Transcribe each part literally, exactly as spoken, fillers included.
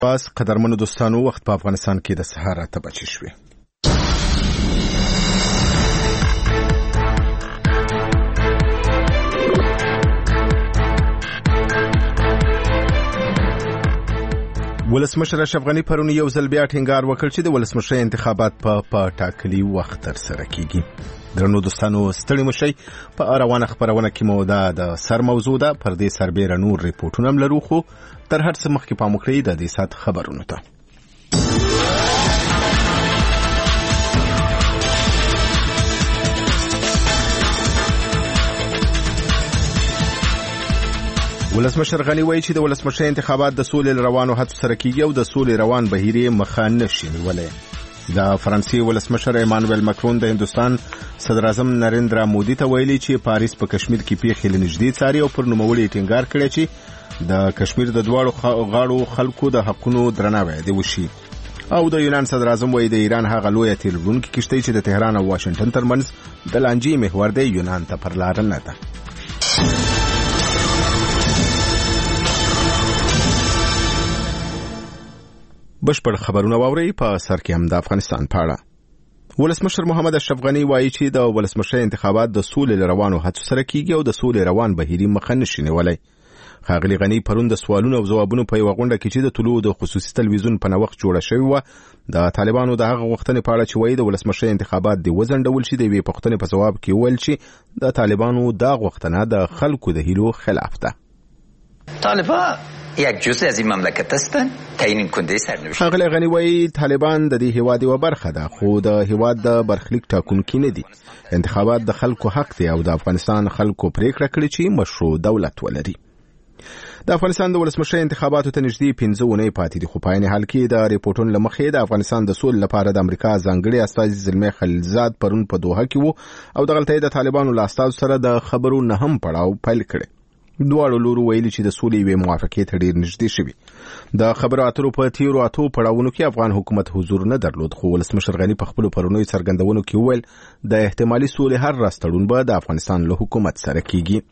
پاس قدرمنو دوستانو وخت په افغانستان کې د سهار اته بجې شوې. ولسمشر اشرف غني پرون یو ځل بیا ټینګار وکړ چې د ولسمشر انتخابات په په ټاکلي وخت ترسره کیږي. درنو دوستانو ستړي مشئ. په روانه خبرونه کې مو د سر موضوع ده، پر دې سربېره نور ریپورټونه هم لرو، خو تر هر څه مخکې پام وکړئ د دې ساعت خبرونو ته. ولسمشر غني وایي چې د ولسمشر انتخابات د سولې روانو هڅو سره کیږي او د سولې روان بهیر یې مخه نشي نیولی. د فرانسې ولسمشر ایمانویل ماکرون د هندوستان صدر اعظم نریندرا مودي ته ویلي چې پاریس په کشمیر کې پیښې له نږدې څاري او پر نوموړي ټینګار کړی چې د کشمیر د دواړو غاړو خلکو د حقونو درناوی دې وشي. او د یونان صدر اعظم وایي د ایران هغه لویه تیل وړونکې کښتۍ چې د تهران او واشنګټن ترمنځ د لانجې محور دی یونان ته پر لاره نه ده. بشپړ خبرونه واورئ. په سر کې هم د افغانستان په اړه ولسمشر محمد اشرف غني وایي چې د ولسمشر انتخابات د سولې روانو هڅو سره کیږي او د سولې روان بهیري مخه نشي نیولی. ښاغلي غني پرون د سوالونو او ځوابونو په یوه غونډه کې چې د طلوع د خصوصي تلویزیون په نوښت جوړه شوې وه د طالبانو د هغه غوښتنې په اړه چې وایي د ولسمشر انتخابات دې وځنډول شي د یوې پوښتنې په ځواب کې وویل چې د طالبانو دا غوښتنه د خلکو د هیلو خلاف ده. طالبان یک جزء از این مملکت هستند تعیین کننده سرنوشت. ښاغلی غني وایي طالبان د دې هیواد یوه برخه ده، خو د هیواد د برخلیک ټاکونکي نه دي. انتخابات د خلکو حق دی او د افغانستان خلکو پریکړه کړې چې مشروع دولت ولري. د افغانستان د ولسمشر انتخاباتو ته نږدې پنځه اونۍ پاتې دي، خو په عین حال کې د ریپورټونو له مخې د افغانستان د سولې لپاره د امریکا ځانګړي استازي زلمي خلیلزاد پرون په دوحه کې وو او دغلته د طالبانو له استازو سره د خبرو نهم پړاو پیل کړی. دواړو لورو ویلي چې د سولې یوې موافقې ته ډېر نږدې شوي. د خبرو اترو په تیرو اتو پړاوونو کې افغان حکومت حضور نه درلود، خو ولسمشر غني په خپلو پرونیو څرګندونو کې وویل د احتمالي سولې هر راستړون به د افغانستان له حکومت سره کیږي.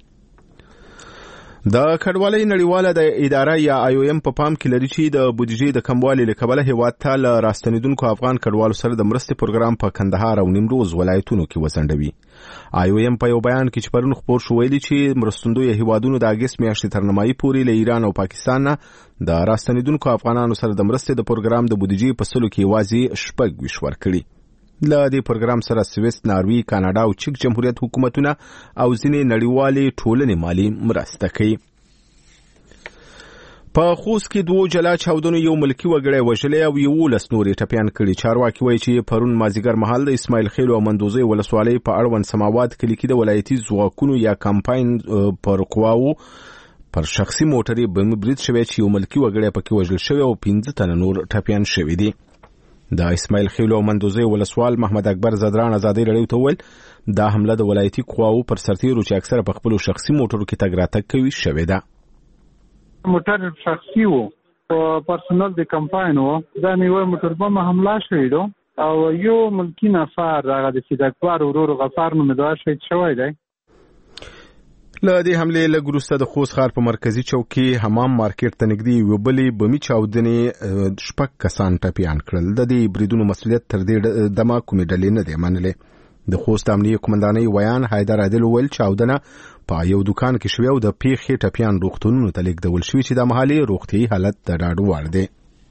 د کډوالۍ نړیواله د اداره یا آی او ایم په پام کې لري چې د بودیجې د کموالي له کبله هیواد ته له راستنیدونکو افغان کډوالو سره د مرستې پروګرام په کندهار او نیمروز ولایتونو کې وځنډوي. آی او ایم په یو بیان کې چې پرون خپور شو ویلي چې مرستندوی هیوادونو د اګست میاشتې تر نیمایي پورې له ایران او پاکستان نه د راستنیدونکو افغانانو سره د مرستې د پروګرام د بودیجې په سلو کې یوازې شپږ ویشت ورکړي. له دې پروګرام سره سویس، ناروی، کاناډا او چک جمهوریت حکومتونه او ځینې نړیوالې ټولنې مالي مرسته کوي. په خوست کې دوه جلا چاودنو یو ملکی وګړی وژلی او یولس نورې ټپیان کړي. چارواکي وایي چې پرون مازدیګر مهال د اسماعیل خیل او مندوزۍ ولسوالۍ په اړوند سماوات کلي کې د ولایتي ځواکونو یا کمپاین پر قواوو پر شخصي موټرې بم برید شوی چې یو ملکی وګړی پکې وژل شوی او پنځه تنه نور ټپیان شوي دي. د اسماعیل خیل او مندوزۍ ولسوال محمد اکبر زدران ازادي رادیو ته وویل دا حمله د ولایتي قواوو پر سرتیرو چې اکثره په خپلو شخصي موټرو کې تګ راتګ کوي شوې ده. موټر شخصي وو او پرسونل د کمپاین وو. دا نیوه موټر بم حمله شوی دو او یو ملکی نفر هغه د سیدکبر ورور غفار نومېدی شهید شوی دی. له دې حملې لږ وروسته د خوست ښار په مرکزي چوک کې حمام مارکیټ ته نږدې یوې بلې بمي چاودنې شپږ کسان ټپیان کړل. د دې بریدونو مسؤلیت تر دې دمه کومې ډلې نه دی منلی. د خوست امنیه قومندانۍ ویان حیدر عادل وویل چاودنه په یو دکان کې شوې او د پیښې ټپیان روغتونونو ته لیږدول شوي چې د محلي روغتیایي حالت د ډاډ وړ دی.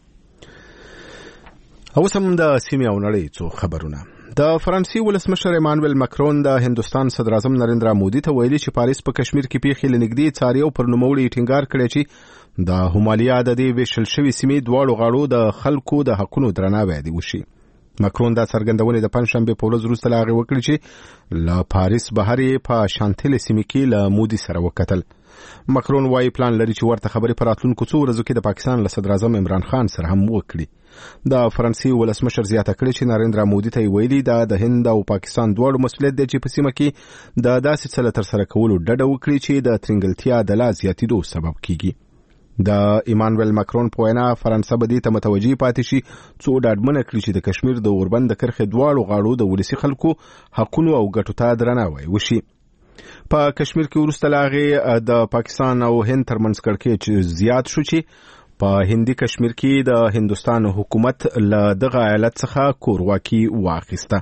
اوس هم د سیمې او نړۍ څو خبرونه. د فرانسې ولسمشر ایمانویل ماکرون د هندوستان صدر اعظم نریندرا مودي ته ویلي چې پاریس په کشمیر کې پیښې له نږدې څاري او پر نوموړي ټینګار کړی چې د هومالیا د دې ویشل شوي سیمې دواړو غاړو د خلکو د حقونو درناوی دې وشي. ماکرون دا څرګندونې د پنجشنبې په ورځ وروسته له هغې وکړې چې له پاریس بهر یې په شانتل سیمې کې له مودي سره وکتل. ماکرون وایي پلان لري چې ورته خبرې په راتلونکو څو ورځو کې د پاکستان له صدر اعظم عمران خان سره هم وکړي. د فرانسې ولسمشر زیاته کړې چې نریندرا مودي ته یې ویلي دا د هند او پاکستان دواړو مسؤلیت دی چې په سیمه کې د داسې څه له ترسره کولو ډډه وکړي چې د ترنګلتیا د لا زیاتېدو سبب کیږي. د ایمانویل ماکرون په وینا فرانسه به دې ته متوجه پاتې شي څو ډاډمنه کړي چې د کشمیر د اوربند د کرښې دواړو غاړو د ولسي خلکو حقونو او ګټو ته درناوی وشي. په کشمیر کې وروسته له هغې د پاکستان او هند ترمنځ کړکېچ زیات شو چې په هندي کشمیر کې د هندوستان حکومت له دغه ایالت څخه کورواکي واخیسته.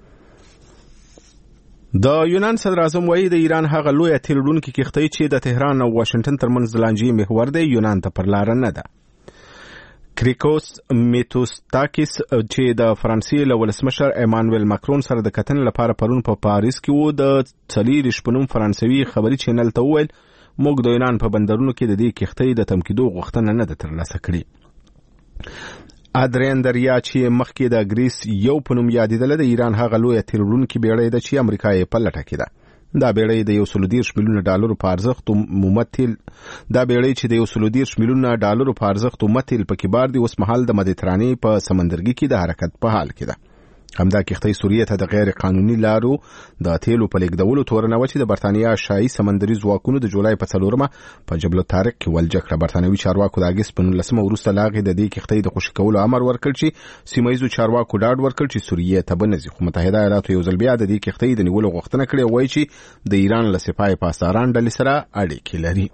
د یونان صدر اعظم وایي د ایران هغه لویه تیل وړونکې کښتۍ چې د تهران او واشنگټن ترمنځ د لانجې محور دی یونان ته پر لاره نه ده. کریکوس میتوستاکیس چې د فرانسې له ولسمشر ایمانویل ماکرون سره د کتنې لپاره پرون په پاریس کې و د څلېرویشت په نوم فرانسوي خبري چینل ته وویل موږ د یونان په بندرونو کې د دې کښتۍ د تمکیدو غوښتنه نه ده ترلاسه کړې. ادرین دریا چې مخکې د ګریس یو په نوم یادېدله د ایران هغه لویه تیل وړونکې بیړۍ ده چې امریکا یې په لټه کې ده. دا بیړۍ د یو سلو دېرش میلیونه ډالرو په ارزښت ممثل دا بیړۍ چې د یو سلو دېرش میلیونه ډالرو په ارزښت ممثل پکې بار دی اوس مهال د مدیترانې په سمندرګي کې د حرکت په حال کې ده. همدا کښتۍ سوریې ته د غیر قانوني لارو د تیلو په لیږدولو تورنه وه چې د برتانیا شاهي سمندري ځواکونو د جولای په څلورمه په جبل الطارق کې ولجه کړه. برتانوي چارواکو د اګست په نولسمه وروسته له هغې د دې کښتۍ د خوشي کولو امر ورکړ چې سیمه ییزو چارواکو ډاډ ورکړ چې سوریې ته به نه ځي. خو متحده ایالاتو یو ځل بیا د دې کښتۍ د نیولو غوښتنه کړې وایي چې د ایران له سپاه پاسداران ډلې سره اړیکې لري.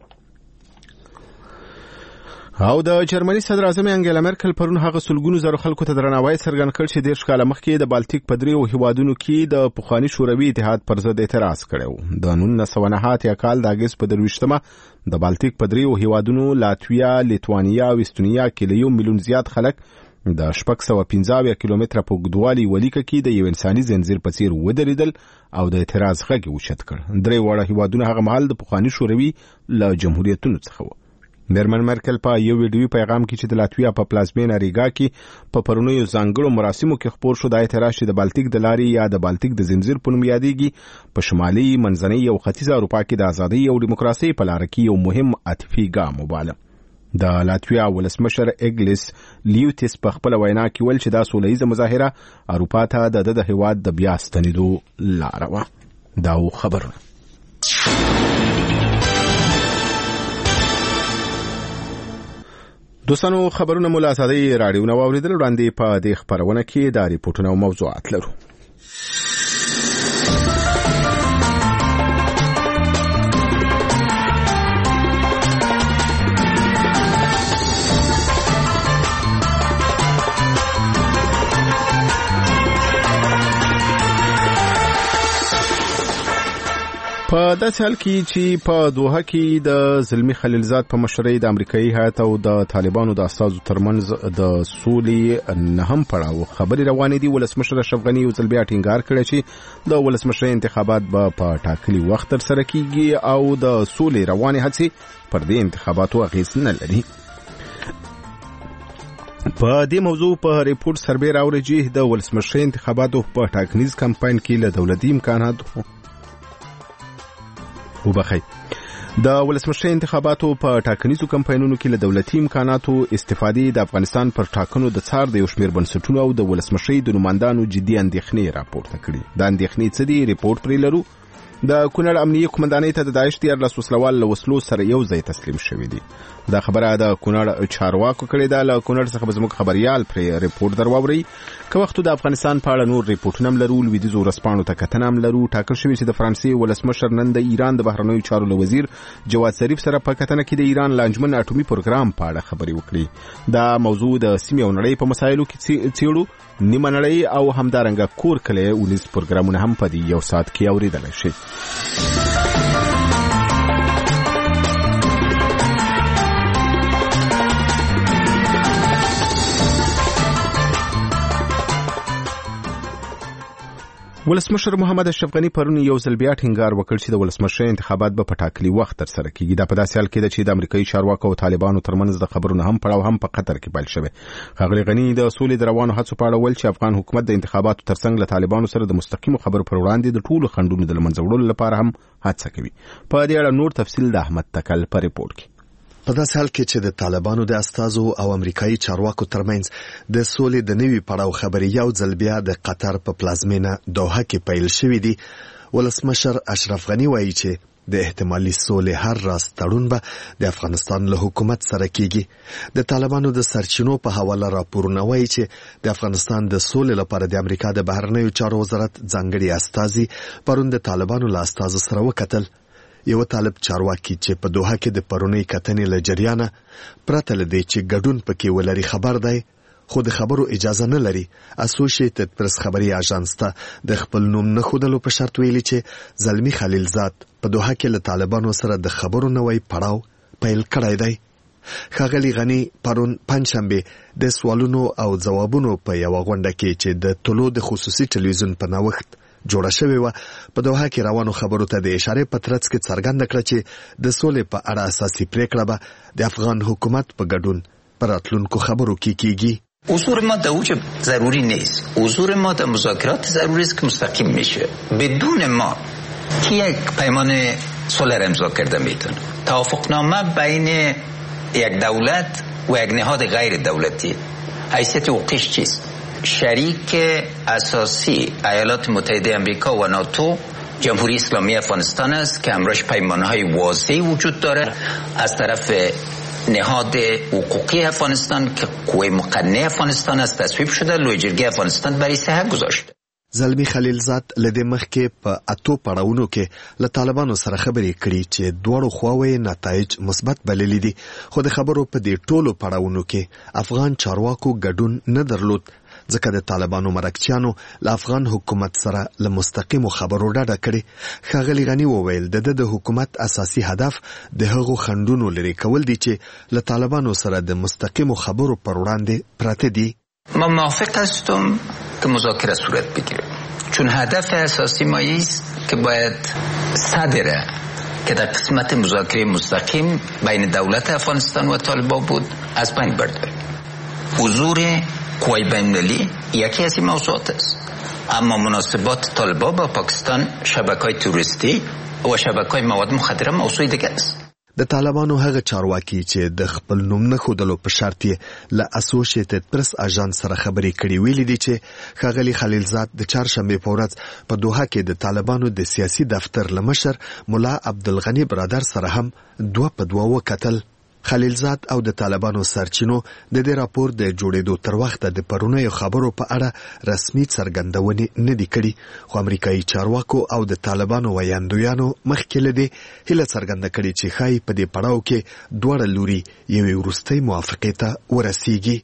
او د جرمني صدر اعظم انګیلا مرکل پرون هغه سلګونو زره خلکو ته درناوی څرګند کړ چې دېرش کاله مخکې د بالټیک په دریو هیوادونو کې د پخواني شوروي اتحاد پر ضد اعتراض کړی و. د نولس سوه نهه اتیا کال د اګست په درویشتمه د بالټیک په دریو هیوادونو لاتویا، لیتوانیا او استونیا کې له یو میلیون زیات خلک د شپږ سوه پنځه اویا کیلومتره په اوږدوالي ولیکه کې د یو انساني زنځیر په څیر ودرېدل او د اعتراض غږ یې اوچت کړ. درې واړه هیوادونه هغه مهال د پخواني شوروي له جمهوریتونو څخه وو. میرمن مرکل په یو ویډیوي پیغام کې چې د لاتویا په پلازمینه ریګا کې په پرونیو ځانګړو مراسمو کې خپور شو د اعتراض چې د بالټیک د لارې یا د بالټیک د زنځیر په نوم یادېږي په شمالي، منځنۍ او ختیځه اروپا کې د ازادۍ او دیموکراسۍ په لاره کې یو مهم عاطفي ګام وباله. د لاتویا ولسمشر اګلیس لیوتیس په خپله وینا کې ویل چې دا سوله ییزه مظاهره اروپا ته د د هیواد د بیا ستنېدو لاره وه. دا و خبرونه. دوستانو خبرونه مو له ازادۍ راډیو نه واورېدل. وړاندې په دې خپرونه کې دا ریپورټونه او موضوعات لرو. په داسې حال کې چې په دوحه کې د زلمي خلیلزاد په مشرۍ د امریکایي هیات او د طالبانو د استازو ترمنځ د سولې نهم پړاو خبرې روانې دي. ولسمشر اشرف غني یو ځل بیا ټینګار کړی چې د ولسمشرۍ انتخابات به په ټاکلي وخت ترسره کیږي او د سولې روانې هڅې پر دې انتخاباتو اغېز نه لري. په دې موضوع په ریپورت سربیر اورېږي د ولسمشرۍ انتخاباتو په ټاکنیز کمپاین کې له دولتي امکاناتو وبخي د ولسمشرۍ انتخاباتو په ټاکنیزو کمپاینونو کې له دولتي امکاناتو استفادې د افغانستان پر ټاکنو د څار د یو شمېر بنسټونو او د ولسمشرۍ د نمایندانو جدي اندېښنې راپورته کړي. دا اندېښنې څه دي؟ ریپورت پرې لرو. د کونړ امنیه قومندانۍ ته د داعش دیارلس وسلوال له وسلو سره یو ځای تسلیم شوي دي. دا خبره د کونړ چارواکو کړې ده. له کونړ څخه به زموږ خبریال پرې ریپورت در واورئ. که وختو د افغانستان په اړه نور ریپورټونه هم لرو. لویدیځو ورځپاڼو ته کتنه هم لرو. ټاکل شوي چې د فرانسې ولسمشر نن د ایران د بهرنیو چارو له وزیر جواد ظریف سره په کتنه کې د ایران له انجمن اټومي پروګرام په اړه خبرې وکړي. دا موضوع د سیمې او نړۍ په مسایلو کې څېړو. نیمه نړۍ او همدارنګه کور کلی ولیز پروګرامونه هم په دې یو ساعت کې اورېدلی شي. ولسمشر محمد اشرف غني پرون یو ځل بیا ټینګار وکړ چې د ولسمشرۍ انتخابات به په ټاکلي وخت ترسره کیږي. دا په داسې حال کې ده چې د امریکایي چارواکو او طالبانو ترمنځ د خبرونو هم پړاو هم په قطر کې پیل شوی. ښاغلي غني د سولې د روانو هڅو په اړه ویل چې افغان حکومت د انتخاباتو ترڅنګ له طالبانو سره د مستقیمو خبرو پر وړاندې د ټولو خنډونو د له منځه وړلو لپاره هم هڅه کوي. په دې اړه نور تفصیل د احمد تکل په ریپورت کې. په داسې حال کې چې د طالبانو د استازو او امریکایي چارواکو ترمنځ د سولې د نوي پړاو خبرې یو ځل بیا د قطر په پلازمینه دوحه کې پیل شوې دي، ولسمشر اشرف غني وایي چې د احتمالي سولې هر راز تړون به د افغانستان له حکومت سره کیږي. د طالبانو د سرچینو په حواله راپورونه وایي چې د افغانستان د سولې لپاره د امریکا د بهرنیو چارو وزارت ځانګړي استازي پرون د طالبانو له استازو سره وکتل. یو طالب چارواکي چې په دوحه کې د پرونی کتنې له جریانه پرته له دې چې ګډون پکې ولري خبر دی، خو د خبرو اجازه نه لري. اسوسییټډ پریس خبري اژانس ته د خپل نوم نه ښودلو په شرط ویلي چې زلمی خلیلزاد په دوحه کې له طالبانو سره د خبرو نوی پړاو پیل کړی دی. ښاغلي غني پرون پنځشنبه د سوالونو او ځوابونو په یوه غونډه کې چې د طلوع د خصوصي ټلویزیون په نوښت جوړه شوې وه په دوحه کې روانو خبرو ته د اشارې په ترڅ کې څرګنده کړه چې د سولې په اړه اساسي پریکړه به د افغان حکومت په ګډون په راتلونکو خبرو کې کیږي. حضور ما در اوج ضروری نیست. حضور ما در مذاکرات ضروری است که مستقیم میشه. بدون ما که یک پیمان صلح را امضا کرده میتونه. توافقنامه بین یک دولت و یک نهاد غیر دولتی حیثیت حقوقیش چیست؟ شریک اساسی ایالات متحده امریکا و ناتو جمهوری اسلامی افغانستان است که همراهش پیمانهای واضحی وجود داره از طرف نهاد حقوقی افغانستان که قوه مقننه افغانستان است تصویب شده، لوی جرګه افغانستان برای صحت گذاشته. زلمی خلیلزاد لدې مخکې په اتو پړاوونو کې له طالبانو سره خبرې کړي چې دواړو خواوې نتایج مثبت بللي دي، خو د خبرو په دې ټولو پړاوونو کې افغان چارواکو ګډون نه درلود، ځکه د طالبانو مرکچیانو له افغان حکومت سره له مستقیمو خبرو ډډه کړې. ښاغلي غني وویل د د حکومت اساسي هدف د هغو خنډونو لرې کول دي چې له طالبانو سره د مستقیمو خبرو پر وړاندې پراته دي. ما موافق هستم که مذاکره صورت بگیره، چون هدف اساسی ما است که باید صدره که در قسمت مذاکره مستقیم بین دولت افغانستان و طالبان بود از بین برداریم. حضور قوای بین‌المللی یکی از این موضوعات است، اما مناسبات طالبان با پاکستان، شبکه‌های توریستی و شبکه‌های مواد مخدره موضوع دیگه است. د طالبانو هغه چارواکي چې د خپل نوم نه ښودلو په شرط یې له اسوسییټډ پریس اژانس سره خبرې کړې ویلي دي چې ښاغلي خلیلزاد د چهارشنبې په ورځ په دوحه کې د طالبانو د سیاسي دفتر له مشر ملا عبدالغني برادر سره هم دوه په دوه وکتل. خلیلزاد او د طالبانو سرچینو د دې راپور د جوړېدو تر وخته د پرونیو خبرو په اړه رسمي څرګندونې نه دي کړي، خو امریکایي چارواکو او د طالبانو ویاندویانو مخکې له دې هیله څرګنده کړې چې ښایي په دې پړاو کې دواړه لوري یوې وروستۍ موافقې ته ورسیږي.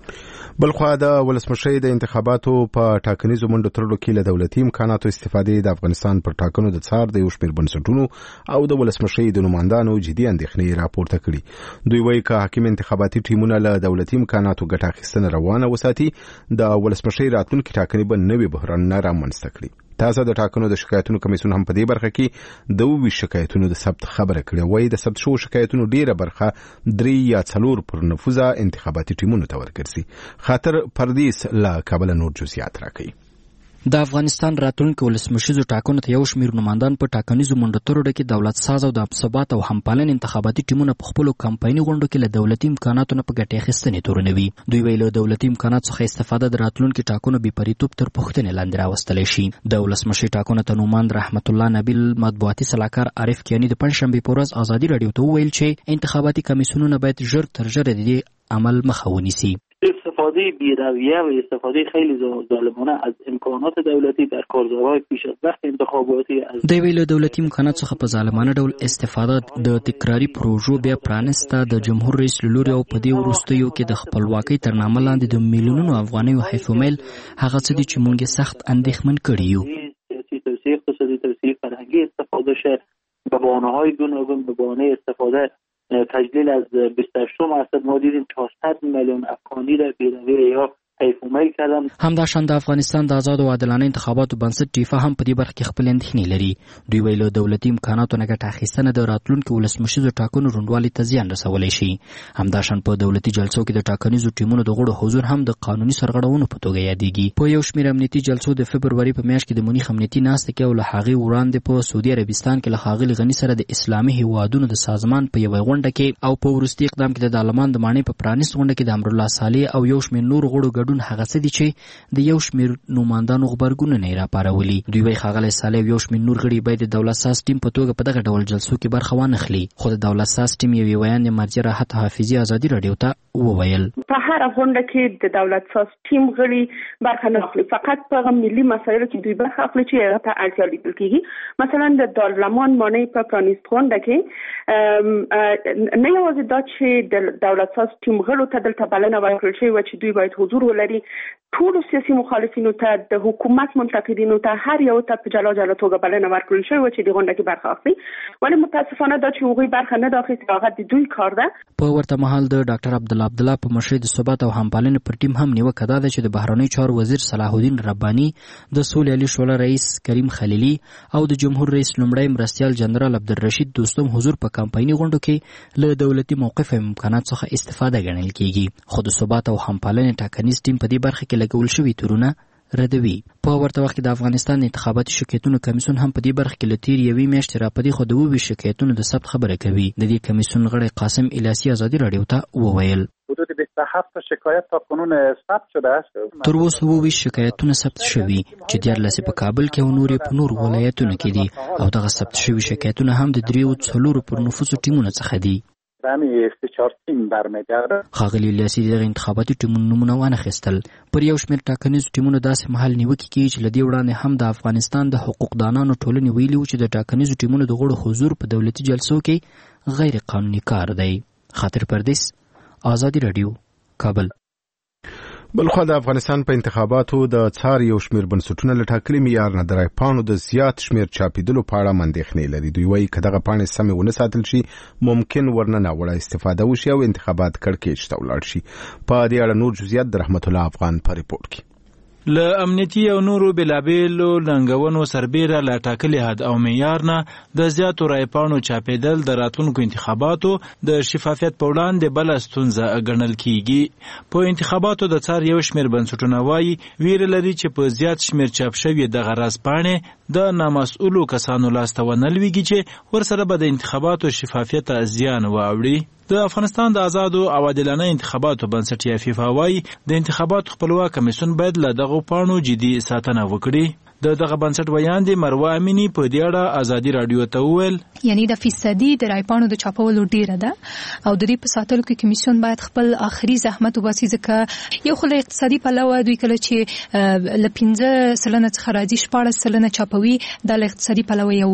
بلخوا د ولسمشۍ د انتخاباتو په ټاکنیزو منډو ترلو کې له دولتي امکاناتو استفادې د افغانستان پر ټاکنو د څار د یو شمېر بنسټونو او د ولسمشۍ د نمایندانو جدي اندېښنې راپورته کړي. دوی وایي که حاکم انتخاباتي ټیمونه له دولتي امکاناتو ګټه اخیستنه روانه وساتي، د ولسمشۍ راتلونکي ټاکنې به نوي بحرانونه رامنځته کړي. تازه د ټاکنو د شکایتونو کمیسیون هم په دې برخه کې د اووه شکایتونو د ثبت خبره کړې. وایي د ثبت شوو شکایتونو ډیره برخه درې یا څلور پر نفوذه انتخاباتي ټیمونو ته ورګرځي. خاطر پردیس له کابل نور جزئیات راکوي. د افغانستان راتلونکي ولسمشریزو ټاکنو ته یو شمېر نمایندان په ټاکنیزو منډو ترړو کې دولت ساز او د ثبات او همپالن انتخاباتي ټیمونه په خپلو کمپایني غونډو کې له دولتي امکاناتو نه په ګټې اخیستنې تورنوي. دوی ویل له دولتي امکاناتو څخه استفاده د راتلونکي ټاکنو بې پریتوب تر پوښتنې لاندې راوستلی شي. د ولسمشۍ ټاکنو ته نوماند رحمت الله نبیل مطبوعاتي سلاکار عارف کیاني د پنځشنبې په ورځ ازادي راډیو ته وویل چې انتخاباتي کمیسیونونه باید ژر تر ژره د دې عمل مخه ونیسي. استفاده بی‌رویه و استفاده خیلی ظالمانه از امکانات دولتی در کارزارهای پیش از وقت انتخاباتی از د ویلو دولتي امکانات څخه په ظالمانه ډول استفاده د تکراری پروژو بیا پرانسته د جمهور رئیس لوري او په دې وروستیو کې د خپلواکۍ تر نامه لاندې د میلیونونو افغانیو حیف میل هغه څه دي چې مونږ سخت اندېښمن کړي یو. سیاسی توسعه اقتصادی توسعه فرهنگی استفاده شه به بهانه‌های گوناگون به بهانه استفاده تجلیل از بیست و هشتم اسد ما دیدیم چهارصد میلیون افغانی را بی‌رویه یا حیفومه کردن. همداشان د افغانستان د آزاد او عادلانه انتخاباتو بنسټ ټیفا هم په دې برخه کې خپل اندېښنې لري. دوی ویلو دولتي امکاناتو نه ګټه اخیستنه د راتلونکي ولسمشریزو ټاکنو روڼوالي ته زیان رسولی شي. همداشان په دولتي جلسو کې د ټاکنیزو ټیمونو د غړو حضور هم د قانوني سرغړونو په توګه یادېږي. په یو شمېر امنیتي جلسو د فبروري په میاشت کې د مونیخ امنیتي ناستې کې او له هغې وړاندې په سعودي عربستان کې له ښاغلي غني سره د اسلامي هیوادونو د سازمان په یوه غونډه کې او په وروستي اقدام کې د دالمان د ماڼۍ په پرانیست غونډه کې د امرالله صالح او یو شمېر نور غړو ګډون ګډون هغه څه دي چې د یو شمېر نوماندانو غبرګونونه یې راپارولي. دوی وایي ښاغلی صالح یو شمېر نور غړي باید د دولت ساز ټیم په توګه په دغه ډول جلسو کې برخه وانخلي. خو د دولت ساز ټیم یوې ویاندې مرجع راحت حافظي ازادي راډیو ته وویل په هر غونډه کې د دولت ساز ټیم غړي برخه نه اخلي، فقط په ملي مسایلو کې دوی برخه اخلي چې هغه ته اړتیا لیدل کېږي. مثلا د دارالمان مانع په پرانیست غونډه کې نه یوازې دا چې د دولت ساز ټیم غړو ته دلته بلنه ورکړل شوې وه چې دوی باید حضور ولري، ټولو سیاسي مخالفینو ته د حکومت منتقدینو ته هر یو ته په جلا جلا توګه بلنه ورکړل شوې وه چې د غونډه کې برخه اخلي، ولې متاسفانه دا چې هغوی برخه نه اخیستې هغه د دوی کار ده. په ورته مهال د ډاکټر عبدالله عبدالله په مشرۍ د ثبات او همپالنې پر ټیم هم نیوکه دا ده چې د بهرنیو چارو وزیر صلاح الدین رباني، د سولې علي شعله رئیس کریم خلیلي او د جمهور رئیس لومړی مرستیال جنرال عبدالرشید دوستم حضور په کمپایني غونډو کې له دولتي موقف او امکانات څخه استفاده ګڼل کېږي. خو د ثبات او همپالنې ټاکنیز ټیم په دې برخه کې لګول شوي تورونه ردوي. په ورته وخت کې د افغانستان انتخاباتي شکایتونو کمیسیون هم په دې برخه کې له تېرې یوې میاشتې راپدې خو د اووه شکایتونو د ثبت خبره کوي. د دې کمیسیون غړی قاسم الیاسي ازادي راډیو ته وویل حدود بیست و هفت شکایت تا کنون ثبت شده است. تر اوسه اووه شکایتونه ثبت شوي چې دیارلس په کابل کې او نور په نور ولایتونو کې دي او دغه ثبت شوي شکایتونه هم د دریو څلورو پر نفوسو ټیمونو څخه دي. ښاغلي الیاسي دغه انتخاباتي ټیمونو نومونه وانخیستل. پر یو شمېر ټاکنیزو ټیمونو داسې مهال نیوکې کېږي چې له دې وړاندې هم د افغانستان د حقوقدانانو ټولنې ویلي وو چې د ټاکنیزو ټیمونو د غړو حضور په دولتي جلسو کې غیر قانوني کار دی. خاطر پردیس، ازادي راډیو، کابل. بلخوا د افغانستان په انتخاباتو د څار یو شمېر بنسټونه له ټاکلي معیار نه د رایپاڼو د زیات شمېر چاپېدلو په اړه اندېښنې لري. دوی وایي که دغه پاڼې سمې ونه ساتل شي ممکن ورنه ناوړه استفاده وشي او انتخابات کړکېچ ته ولاړ شي. په دې اړه نور جزئیات د رحمت الله افغان په ریپورټ کې. له امنیتي او نورو بېلابېلو ننګونو سربیره له ټاکلي حد او معیار نه د زیاتو رایپاڼو چاپېدل د راتلونکو انتخاباتو د شفافیت په وړاندې بله ستونزه ګڼل کېږي. په انتخاباتو د څار یو شمېر بنسټونه وایي ویره لري چې په زیات شمېر چاپ شوي دغه رازپاڼې د نامسؤلو کسانو لاسته ونه لویږي چې ورسره به د انتخاباتو شفافیت ته زیان واوړي. د افغانستان د آزادو او عادلانه انتخاباتو بنسټ یا فیفا وایي د انتخاباتو خپلواک کمیسیون باید له دغو پاڼو جدي ساتنه وکړي. د دغه بنسټ ویاندې مروه امینی په دې اړه ازادي راډیو ته وویل یعنی د فیصدي د رایپاڼو د چاپولو ډیره ده او د دې په ساتلو کې کمیسیون باید خپل آخري زحمت وباسي، ځکه یو خو له اقتصادي پلوه دوی کله چې له پنځه سلنه څخه راځي شپاړس سلنه چاپوي، د اقتصادي پلوه یو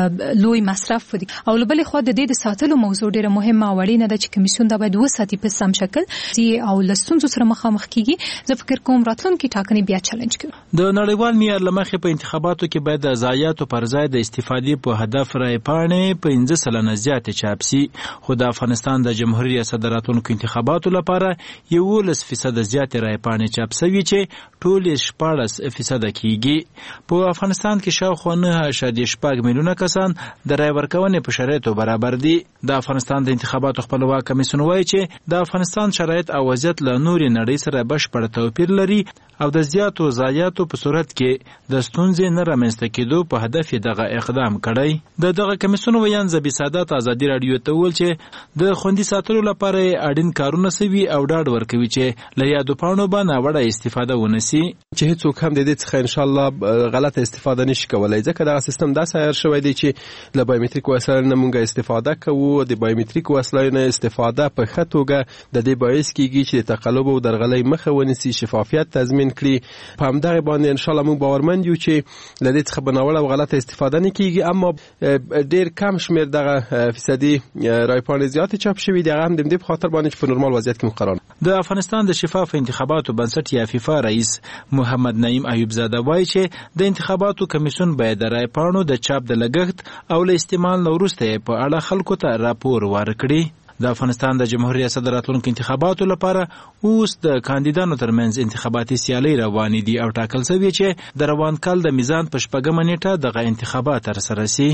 لوی مصرف دی. او له بلې خوا د دې د ساتلو موضوع ډیره مهمه او اړینه ده چې کمیسیون دا باید وساتي په سم شکل او له ستونزو سره مخامخ کیږي. زه فکر کوم راتلونکي ټاکنې بیا چالش کوي. د نړیوال معیار له په انتخاباتو کې باید د ضایعاتو پر ځای د استفادې په هدف رایپاڼې پنځه سلنه زیاتې چاپ سي. خو د افغانستان د جمهوریت ریاست د راتلونکو انتخاباتو لپاره یولس فیصده زیاتې رایپاڼې چاپ سوي چې ټولې شپاړس فیصده کېږي. په افغانستان کې شاوخوا نهه اعشاریه شپږ میلیونه کسان د رای ورکونې په شرایطو برابر دي. د افغانستان د انتخاباتو خپلواک کمیسیون وایي چې د افغانستان شرایط او وضعیت له نورې نړۍ سره بشپړ توپیر لري او د زیاتو ضایعاتو په صورت کې د ستونزې نه رامنځته کېدو په هدف دغه اقدام کړی. د دغه کمیسیون ویان زبی سادات ازادي راډیو ته وویل چې د خوندي ساتلو لپاره اړین کارونه سوي او ډاډ ورکوي چې له یادو پاڼو به ناوړه استفاده ونسي، چې هیڅوک هم د دې څخه ان شاء الله غلطه استفاده نشي کولای، ځکه دغه سیستم داسې عیار شوی دی چې له بایومټریک وسایلو نه موږ استفاده کوو. د بایومټریک وسایلو نه استفاده په ښه توګه د دې باعث کیږي چې د تقلب او درغلۍ مخه ونیسي، شفافیت تضمین کړي. په همدغه باندې ان شاء الله موږ باورمند یو چې له دې څخه بناوړه او غلطه استفاده نه کیږي. اما ډیر کم شمیر دغه فیصدي رایپاڼې زیاتې چاپ شوي دي، هغه هم د دې په خاطر باندې چې په نورمال وضعیت کې مقرر. د افغانستان د شفاف انتخاباتو بنسټ یا فیفا رئیس محمد نعیم ایوب زاده وایي چې د انتخاباتو کمیسیون باید د رایپاڼو د چاپ د لګښت او له استعمال نه وروسته په اړه خلکو ته راپور ورکړي. د افغانستان د جمهوریت ریاست د راتلونکو انتخاباتو لپاره اوس د کاندیدانو ترمنځ انتخاباتي سیالۍ روانې دي او ټاکل شوی چې د روان کال د میزان په شپږمه نیټه دغه انتخابات ترسره شي.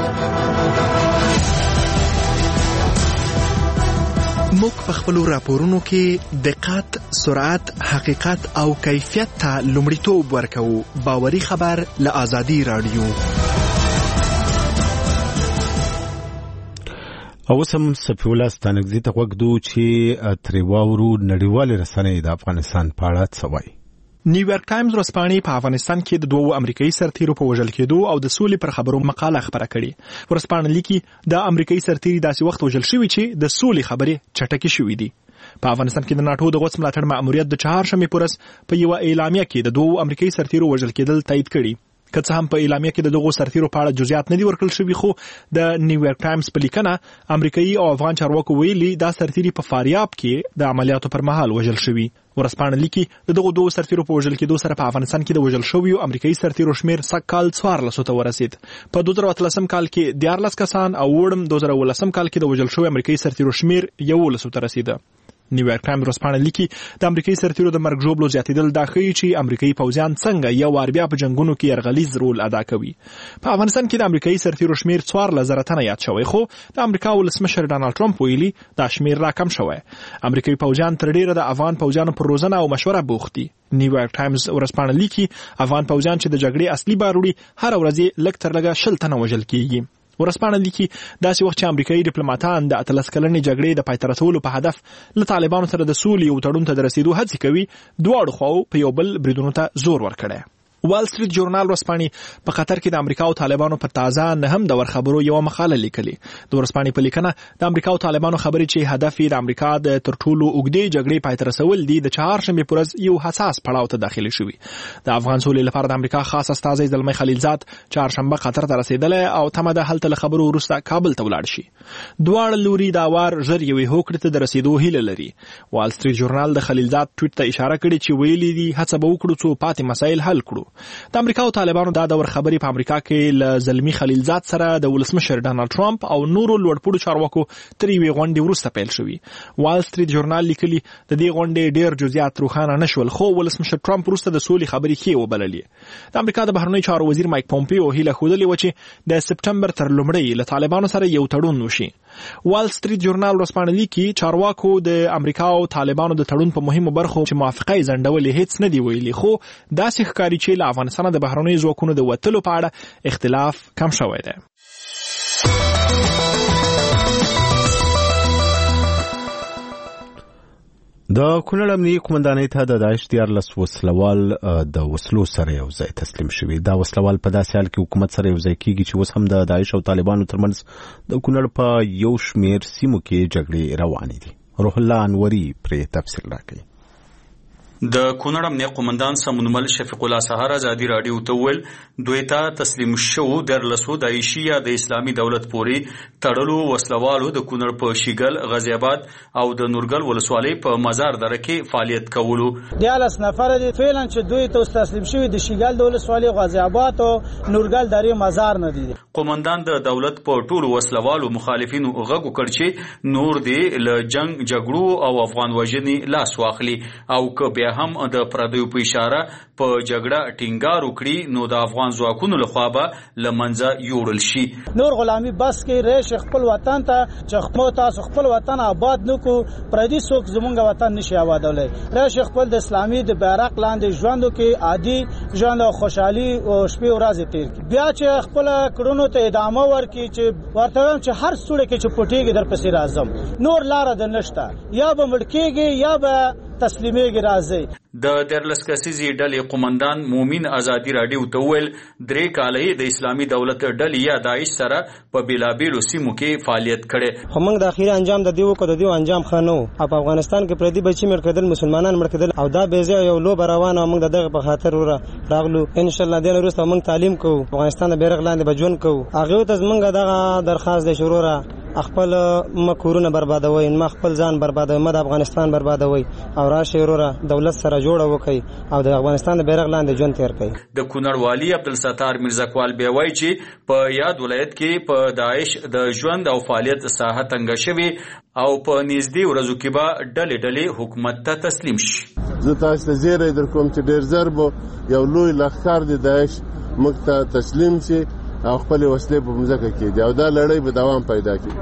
موږ په خپلو راپورونو کې دقت، سرعت، حقیقت او کیفیت ته لومړیتوب ورکوو. باوري خبر له ازادي راډیو. اوس هم صفي الله ستانګزي ته وګدو چې تریواورو نړیوال رسنۍ د افغانستان په اړه څه وایي. نیویارک ټایمز ورځپاڼې په افغانستان کې د دوو امریکایي سرتیرو په وژل کېدو او د سولې پر خبرو مقاله خبره کړې. ورځپاڼه لیکي د امریکایي سرتیري داسې وخت وژل شوي چې د سولې خبرې چټکې شوې دي. په افغانستان کې د ناټو د غوڅ ملاتړ مأموریت د چهارشنبې په ورځ په یوه اعلامیه کې د دوو امریکایي سرتیرو وژل کېدل تایید کړي. که څه هم په اعلامیه کې د دغو سرتیرو په اړه جزئیات نه دي ورکړل شوي، خو د نیویارک ټایمز په لیکنه امریکایي او افغان چارواکو ویلي دا سرتیري په فاریاب کې د عملیاتو پر مهال وژل شوي. ورځپاڼه لیکي د دغو دوو سرتیرو په وژل کېدو سره په افغانستان کې د وژل شویو امریکایي سرتیرو شمیر سږ کال څوارلسو ته ورسید. په دوه زره اتلسم کال کې دیارلس کسان او وړم دوه زره اوولسم کال کې د وژل شویو امریکایي سرتیرو شمیر یولسو ته رسیده. نیویارک ټایمز ورځپاڼه لیکي د امریکایي سرتیرو د مرګ ژوبلو زیاتېدل دا ښیي چې امریکایي پوځیان څنګه یو وار بیا په جنګونو کې یرغلیز رول ادا کوي. په افغانستان کې د امریکایي سرتیرو شمیر څوارلس زره تنه یاد شوی، خو د امریکا ولسمشر ډانلډ ټرمپ ویلي دا شمیر راکم شوی. امریکایي پوځیان تر ډیره د افغان پوځیانو پر روزنه او مشوره بوخت دي. نیویارک ټایمز ورځپاڼه لیکي افغان پوځیان چې د جګړې اصلي باروړي هر ورځ لږ تر لږه شل تنه وژل کیږي. ورځپاڼه لیکي داسې وخت چې امریکایي ډیپلوماټان د اتلس کلنې جګړې د پای ته رسولو په هدف له طالبانو سره د سولې یو تړون ته د رسیدو هڅې کوي، دواړو خواو په یو بل بریدونو ته زور ورکړی. وال سټریټ جورنال ورځپاڼې په قطر کې د امریکا او طالبانو په تازه نهم دور خبرو یو مقاله لیکلې. د ورځپاڼې په لیکنه د امریکا او طالبانو خبرې چې هدف یې د امریکا د تر ټولو اوږدې جګړې پای ته رسول دي د چهارشنبې په ورځ یو حساس پړاو ته داخلي شوي. د افغان سولې لپاره د امریکا خاص استازی زلمی خلیلزاد چهارشنبه قطر ته رسیدلی او تمه ده هلته له خبرو وروسته کابل ته ولاړ شي. دواړه لوري دا وار ژر یوې هوکړې ته د رسیدو هیله لري. وال سټریټ جورنال د خلیلزاد ټویټ ته اشاره کړې چې ویلي دي هڅه به وکړو څو پاتې مسایل حل کړو. د امریکا او طالبانو دا دور خبرې په امریکا کې له زلمی خلیلزاد سره د ولسمشر ډانلډ ټرمپ او نورو لوړپوړو چارواکو تر یوې غونډې وروسته پیل شوي. وال سټریټ جورنال لیکلي د دې غونډې ډېر جزئیات روښانه نه شول، خو ولسمشر ټرمپ وروسته د سولې خبرې ښې وبللې. د امریکا د بهرنیو چارو وزیر مایک پومپیو هیله ښودلې وه چې د سپټمبر تر لومړۍ له طالبانو سره یو تړون وشي. وال سټریټ جورنال ورځپاڼه لیکي چارواکو د امریکا او طالبانو د تړون په مهمو برخو چې موافقه یې ځنډولې هیڅ نه دی ویلي، خو داسې ښکاري چې له افغانستان د بهرنیو ځواکونو د وتلو په اړه اختلاف کم شوی دی. د کونړ امنیتي قومندانۍ ته د داعش دیارلس وسلوال د وسلو سره یو ځای تسلیم شوي. دا وسلوال په داسې حال کې حکومت سره یو ځای کیږي چې اوس هم د داعش او طالبانو ترمنځ د کونړ په یو شمیر سیمو کې جګړې روانې دي. روح الله انوري پرې تفصیل راکوي. د کونړ امنیه قومندان سمونمل شفیق الله سهار ازادي رادیو ته ویل دوی ته تسلیم شو درلسو د ایشیا د اسلامي دولت پوري تړلو وسلوالو د کونړ په شیګل غزی آباد او د نورګل ولسوالۍ په مزار دره کې فعالیت کولو. دیالس نفر دي فعلا چې دوی ته تسلیم شوی د شیګل د ولسوالۍ غزی آباد او نورګل درې مزار نه دي. قومندان د دولت په ټولو وسلوالو مخالفینو غږ وکړ چې نور دي له جنگ جګړو او افغان وژنې لاس واخلي او که هم د پردیو په اشاره په جګړه ټینګار وکړي نو د افغان ځواکونو لخوا به له منځه یوړل شي. نور غلامي بس کې ریش خپل وطن ته چې خپل تاسو خپل وطن آباد نکو پردي څوک زمونږ وطن نشي آبادولای. ریش خپل د اسلامي د بیرغ لاندې ژوندو کې عادي ژوند او خوشحالي او شپې ورځې تیر کی. بیا چې خپل کړونو ته ادامه ورکړي چې ورته چې هر څوړه کې چې پټيږي در پسې راځم نور لار د نشته یا به مړکیږي یا به تسلیمیږي راځي. د دیارلس کسیزي ډلې قومندان مومن ازادي رادیو ته ویل درې کالې د اسلامي دولت ډلې یا داعش سره په بیلابیلو سیمو کې فعالیت کړي. خو موږ د اخیری انجام د دیو کو د دیو انجام خانو په افغانستان کې پردي بچي مړ کېدل مسلمانان مړ کېدل او دا به یو لو روانه موږ دغه په خاطر راغلو. ان شاء الله د وروسته موږ تعلیم کوو افغانستان د بیرغ لاندې بجون کوو. هغه ته موږ دغه درخواست د شروع را خپل مکورونه بربادوي ما خپل ځان بربادوي ما د افغانستان بربادوي او راشه وروره دولت سره جوړه وکړي او د افغانستان د بیرغ لاندې ژوند تیر کړي. د کونړ والی عبدالستار میرزاکوال بیا وایي چې په یاد ولایت کې په داعش د ژوند او فعالیت ساحه تنګه شوې او په نږدې ورځو کې به ډلې ډلې حکومت ته تسلیم شي. زه تاسو ته زیری درکوم چې ډېر ژر به یو لوی لښکر د داعش موږ ته تسلیم شي او خپل وسلې په مځکه کې دي او دا لړۍ به دوام پیدا کړي.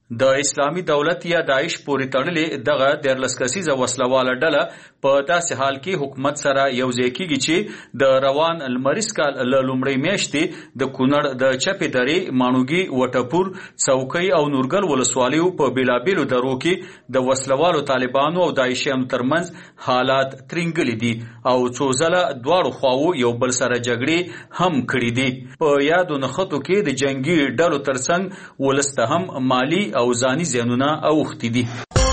د اسلامي دولت یا داعش پورې تړلې دغه دیارلس کسیزه وسلواله ډله په داسې حال کې حکومت سره یو ځای کېږي چې د روان لمریز کال له لومړۍ میاشتې د کونړ د چپې درې ماڼوګي وټپور څوکۍ او نورګل ولسوالیو په بېلابېلو درو کې د وسلوالو طالبانو او داعشیانو ترمنځ حالات ترینګلي دي او څو ځله دواړو خواو یو بل سره جګړې هم کړي دي. په یادو نښتو کې د جنگي ډلو ترڅنګ ولس ته هم مالی او ځاني زیانونه اوښتي دي.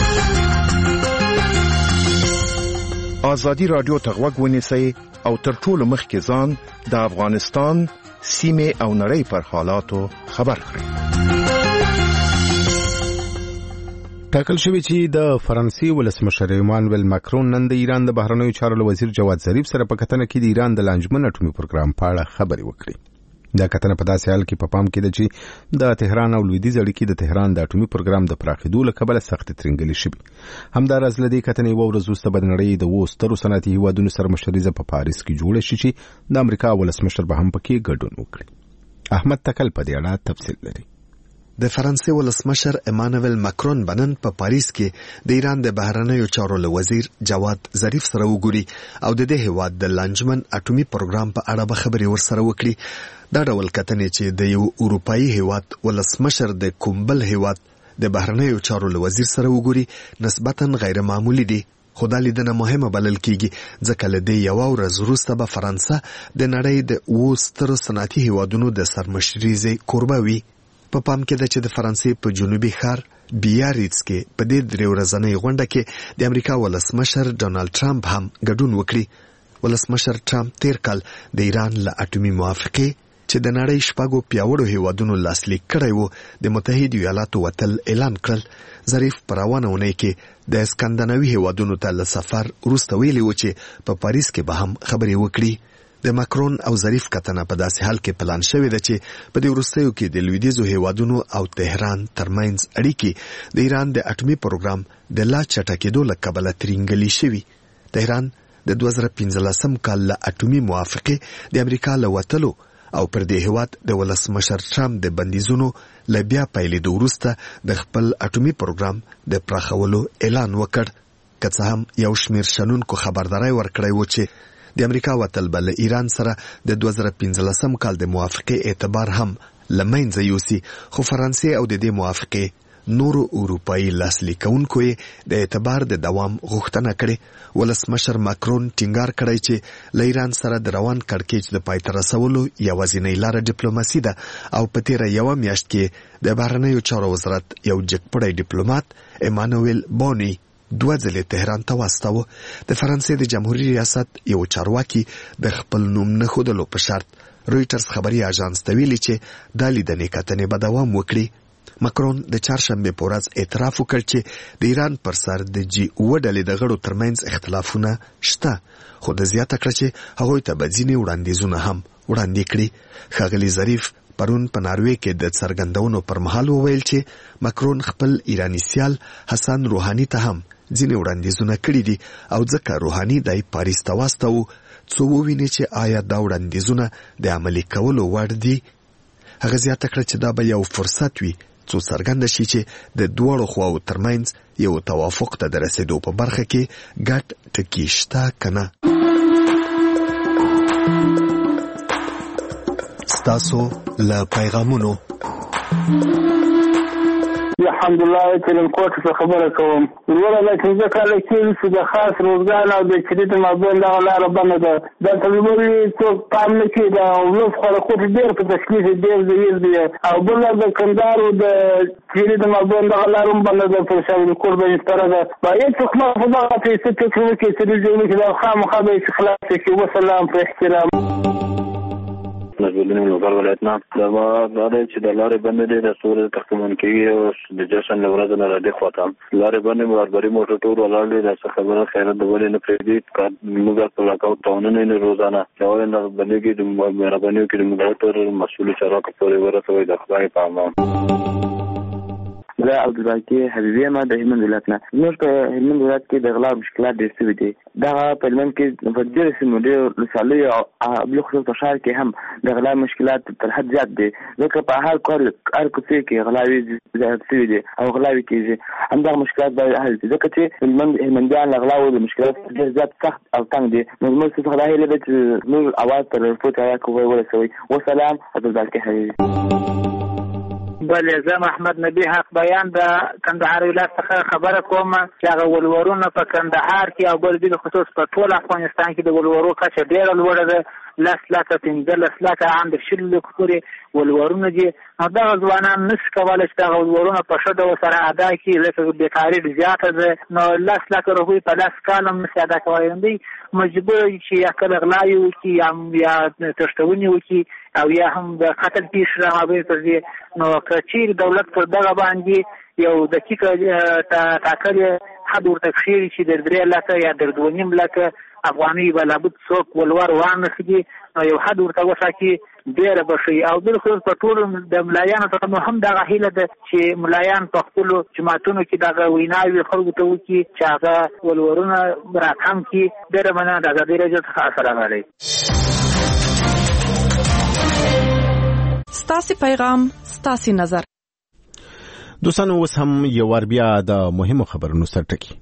ازادي رادیو ته غوږ ونیسئ او تر ټولو مخکې ځان د افغانستان سیمې او نړۍ پر حالاتو خبر کړئ. ټاکل شوی چې د فرانسې ولسمشر ایمانویل ماکرون نن د ایران د بهرنیو چارو وزیر جواد ظریف سره په کتنه کې د ایران د لانجمن اټومي پروګرام په اړه خبرې وکړې. دا کتنه په داسې حال کې په پام کې ده چې د تهران او لویدیځ اړیکې د تهران د اټومي پروګرام د پراخېدو له کبله سخت ترینګلې شوي. همداراز له دې کتنې یوه ورځ وروسته به د نړۍ د اوو سترو صنعتي هیوادونو سره مشریزه په پاریس کې جوړه شي چې د امریکا ولسمشر به هم پکې ګډون وکړي. احمد تکل په دې اړه تفصیل لري. د فرانسې ولسمشر ایمانویل ماکرون بنن په پاریس کې د ایران د بهرنیو چارو وزیر جواد ظریف سره وګوري او د دې هیواد د لانجمن اټومي پروګرام په اړه به خبرې ورسره وکړي. دا ډول کتنې چې د یو اروپאי هیواد ولسمشر د کومبل هیواد د بهرنیو چارو وزیر سره وګوري نسبتاً غیر معمولی دي. خو دا لیدنه مهمه بلل کیږي ځکه له دې یوه ورځ وروسته به فرانسه د نړۍ د اوو سترو صنعتي هیوادونو د سرمشریزې کوربه وي. په پام کې ده چې د فرانسې په جنوبي ښار بیاریتس کې په دې درې ورځنۍ غونډه کې د امریکا ولسمشر ډونالد ټرمپ هم ګډون وکړي. ولسمشر ټرمپ تیر کال د ایران له اټومي موافقې چې د نړۍ شپږو پیاوړو هیوادونو لاسلیک کړی وو د متحده ایالاتو وتل اعلان کړل. ظریف په روانه اونۍ کې د اسکندناوي هیوادونو ته له سفر وروسته ویلي و چې په پاریس کې به هم خبرې وکړي. د ماکرون او ظریف کتنه په داسې حال کې پلان شوې ده چې په دې وروستیو کې د لویدیځو هیوادونو او تهران ترمنځ اړیکې د ایران د اټومي پروګرام د لا چټکېدو له کبله ترینګلي شوي. تهران د دوه زره پنځلسم کال له اټومي موافقې د امریکا له وتلو او پر دې هیواد د ولسمشر ټرمپ د بندیزونو له بیا پیلېدو وروسته د خپل اټومي پروګرام د پراخولو اعلان وکړ. که څه هم یو شمېر شنونکو خبرداری ورکړی و چې د امریکا وتل به له ایران سره د دوه زره پنځلسم کال د موافقې اعتبار هم له منځه یوسي، خو فرانسې او د دې موافقې نورو اروپایي لاسلیکونکو یې د اعتبار د دوام غوښتنه کړې. ولسمشر ماکرون ټینګار کړی چې له ایران سره د روان کړکېچ د پای ته رسولو یوازینۍ لاره ډیپلوماسي ده او په تېره یوه میاشت کې د بهرنیو چارو وزارت یو جګپړی ډیپلومات ایمانویل بونی دوه ځلې تهران ته واستاوه. د فرانسې د جمهوریت ریاست یو چارواکي د خپل نوم نه ښودلو په شرط رویټرز خبري اژانس ته ویلي چې دا لیدنې کتنې به دوام وکړي. ماکرون د چهارشنبې په ورځ اعتراف وکړ چې د ایران پر سر د جی اوه ډلې د غړو ترمنځ اختلافونه شته، خو د زیاته کړه چې هغوی ته به ځینې وړاندیزونه هم وړاندې کړي. ښاغلي ظریف پرون په ناروې کې د څرګندونو پر مهال وویل چې ماکرون خپل ایرانی سیال حسن روحاني ته هم ځینې وړاندیزونه کړي دي او ځکه روحاني دای پاریس ته واستاوه څو وویني چې آیا دا وړاندیزونه د عملي کولو وړ دي. هغه زیاته کړه چې دا به یو فرصت وي څو څرګنده شي چې د دواړو خواو ترمنځ یو توافق ته د رسېدو په برخه کې ګډ ټکي شته که نه. ستاسو له پیغامونو الحمدلله ترین کوټ څخه خبره کوم. وروره دا پنځه کاله کېږي چې د خاص روزګان او د چریت مابین دغه لاره بنده ده. دا تلمري څوک پام نه کوي. د اولس خوراکوټ ډېر په تکلیف ډېر ضعیف دي او بله د کندهار او د چریت مابین دغه لاره هم بنده ده پر شاوید کور باندې سپاره ده. باید څوک ما په دغه پیسې فکر وکړي چې دوی جوړ کړي دا خامخا به یې خلاص کړي. وسلام په احترام. مسؤلین لوګر ولایت نه دا دا چې د لارې باندې د سورې تقسیم کیږي او د جشن لورځ نه راځي خواته لارې باندې برابرۍ موټر ټول ولاړ دي. دا څه خبره خیرت د ولې نه پریږدي کار موږ په لکاو تاونه نه روزانه چاوي نه باندې کې د مهرباني کې د موټر مسؤل چارواکو پورې ورسوي د خدای په امان. زه عبدالباقي حبیبي یم د هلمند ولایت نه. زموږ په هلمند ولایت کې د غلا مشکلات ډېر شوي دي. دغه په هلمند کې په ډېرو سیمو ډېرو ولسوالیو او بالخصوص په ښار کې هم د غلا مشکلات تر حد زیات دي، ځکه په هر کار هر کوڅې کې غلاوې زیات شوي دي او غلاوې کېږي. همدغه مشکلات باید حل شي، ځکه چې هلمند هلمندیان له غلاو د مشکلات ډېر زیات سخت او تنګ دي. نو زموږ څخه دا هیله ده چې زموږ اواز تر رپورټ هغه ورسوي. وسلام عبدالباقي حبیبي. بله زه محمد نبی حق بیان د کندهار ولایت څخه خبره کوم چې هغه ولورونه په کندهار کې او بل بل خصوص په ټول افغانستان کې د ولورو کچه ډېره لوړه ده. لس لکه پنځلس لکه عام د شل لکو پورې ولورونه دي. نو دغه ځوانان نشي کولی چې دغه ولورونه په ښه ډول سره ادا کړي، ځکه بېکاري ډېر زیاته ده. نو لس لکه روپۍ په لس کال هم نشي ادا کولی. دوی مجبور چې یا کله غلاوې وکړي یا تښتونې وکړي او یا هم د قتل پیښې رامابین پر دي. نو که چیرې دولت پر دغه باندې یو دقیقه ټاکلې حد ورته کښېږدي چې د درې لکه یا د دوه نیم لکه افغاني به لابد څوک ولور وانخلي، نو یو حد ورته وټاکي ډېره به ښه وي. او بالخصوص په ټولو د ملایانو څخه نو هم دغه هیله ده چې ملایان په خپلو جماعتونو کې دغه ویناوې خلکو ته وکړي چې هغه ولورونه راکم کړي. ډېره مننه د ازادۍ راډیو څخه. السلام علیکم. ستاسې پیغام ستاسې نظر. دوستانو اوس هم یو وار بیا د مهمو خبرونو سرټکی.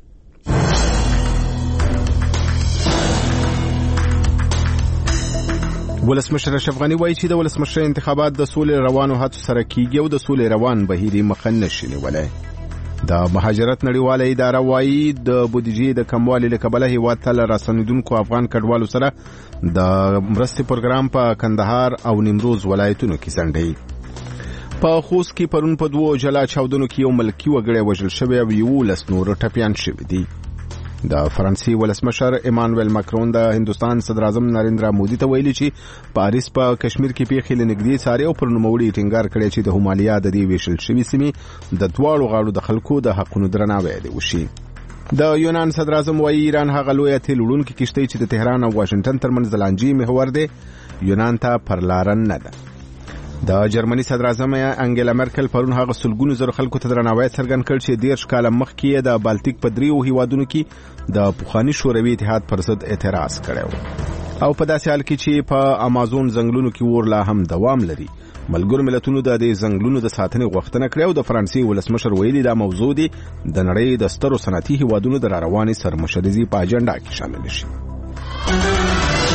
ولسمشر اشرف غنی وایي چې د ولسمشر انتخابات د سولې روانو هڅو سره کیږي او د سولې روان بهیر مخه نشي نیولای. د مهاجرت نړیواله اداره وایي د بودیجې د کموالي له کبله هیواد ته له راستنېدونکو افغان کډوالو سره د مرستې پروګرام په کندهار او نیمروز ولایتونو کې ځنډوي. په خوست کې پرون په دوو جلا چاودنو کې یو ملکي وګړی وژل شوی او یولس نور ټپیان شوي دي. د فرانسې ولسمشر ایمانویل ماکرون د هندوستان صدر اعظم نریندرا مودي ته ویلي چې پاریس په کشمیر کې پیښې له نږدې څاري او پر نوموړي ټینګار کړی چې د همالیا د دې ویشل شوي سیمې د دواړو غاړو د خلکو د حقونو درناوی دی وشي. د یونان صدر اعظم وایي ایران هغه لویه تیل وړونکې کښتۍ چې د تهران او واشنګټن ترمنځ د لانجې محور دی یونان ته پر لاره نه ده. د جرمني صدر اعظم انګیلا مرکل پرون هغه سلګونو زره خلکو ته درناوی څرګند کړ چې دیرش کاله مخکې د بالټیک په دریو هیوادونو کې د پخواني شوروي اتحاد پر ضد اعتراض کړی او په داسې حال کې چې په امازون ځنګلونو کې اور لا هم دوام لري. ملګرو ملتونو د دې ځنګلونو د ساتنې غوښتنه کړې او د فرانسې ولسمشر ویلي دا موضوع دی د نړۍ د سترو صنعتي هیوادونو د راروانې سرمشرزي په اجنډا کې شامل شي.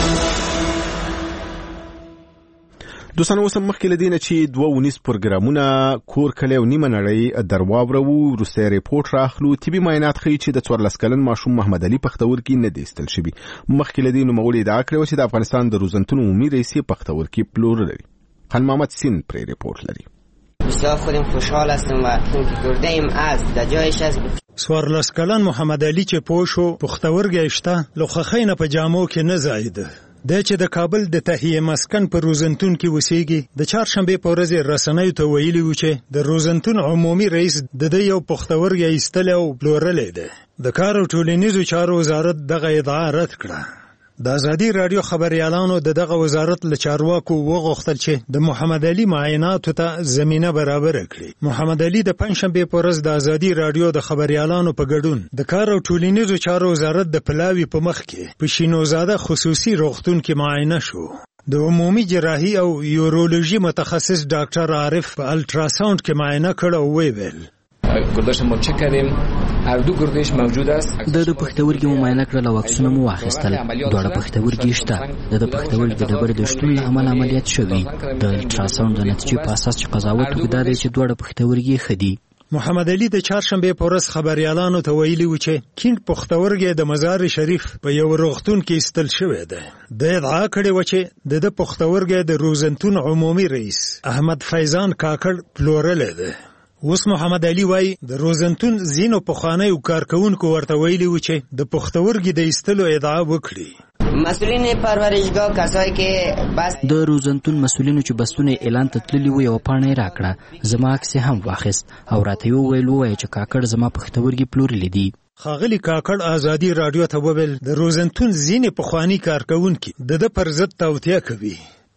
دوستانو اوس مخکې لدینه چې دوه ونیس پروګرامونه کور کلی او نیمه نړۍ درواورو وروستی ریپورټ راخلو. طبي معاینات ښیي چې د څوارلس کلن ماشوم محمد علي پختورکي نه دی ایستل شوي. مخکې له دې نوموړي ادعا کړې چې د افغانستان د روزنتون عمومي رئیس پختورکي پلور لري. خان محمد سین پرې ریپورټ لري. بسیار خودم خوشحال هستم و کرده ایم از در جایش از څوارلس کلن محمد علي چې پوشو پختورګی شته لوخخۍ نه په جامو کې نه ځایده. د چې د کابل د تهیه مسکن په روزنتون کې وسیږي. د چهارشنبه په ورځ رسنیو ته ویلي و چې د روزنتون عمومي رئیس د دې یو پختورګی ایستل او پلورلې ده. د کار او ټولنیزو چارو وزارت دغه ادعا رد کړه. د ازادي رادیو خبريالانو د دغه وزارت له چارواکو وغوښتل چې د محمد علي معایناتو ته زمينه برابر کړي. محمد علي د پنځشنبه په ورځ د ازادي رادیو د خبريالانو په ګډون د کار او ټولنیزو چارو وزارت د پلاوي په مخ کې په شینوزاده خصوصي روغتون کې معاینه شو. د عمومي جراحي او یورولوژي متخصص ډاکټر عارف په الټراساوند کې معاینه کړ او ویل گردش ما چک کردیم هر دو گردش موجود است. د د پښتورګي معاینه کړل او عکسونه مو واخیستل. دواړه پښتورګي شته. د د پښتورګي د ډبرې د شتون له امله عملیات شوی. د الټراساوند د نتیجې په اساس چې قضاوت وکړي دی چې دواړه پښتورګي خدي. محمد علي د چهارشنبه په ورځ خبريالانو ته ویلي و چې کیند پختورګي د مزار شریف په یو روغتون کې استل شوی دی. د ادعا کړې و چې د د پختورګي د روزنتون عمومي رئیس احمد فیضان کاکړ پلورلې ده. اوس محمد علي وای د روزنتون زینو پخوانی او کارکونکو ورته ویلي و چې د پختورګي د ایستلو ادعا وکړي. مسئولین پرورشگاه کسایی که بس د روزنتون مسئولینو چې بسونه اعلان تتللی و یو پاڼه راکړه. زما عکس هم واخیست او راته یو ویل وای چې کاکړ زما پختورګي پلورلې دي. خاغلی کاکړ ازادي رادیو ته وویل د روزنتون زینې پخوانی کارکونکو د د پر ضد توطیه کوي.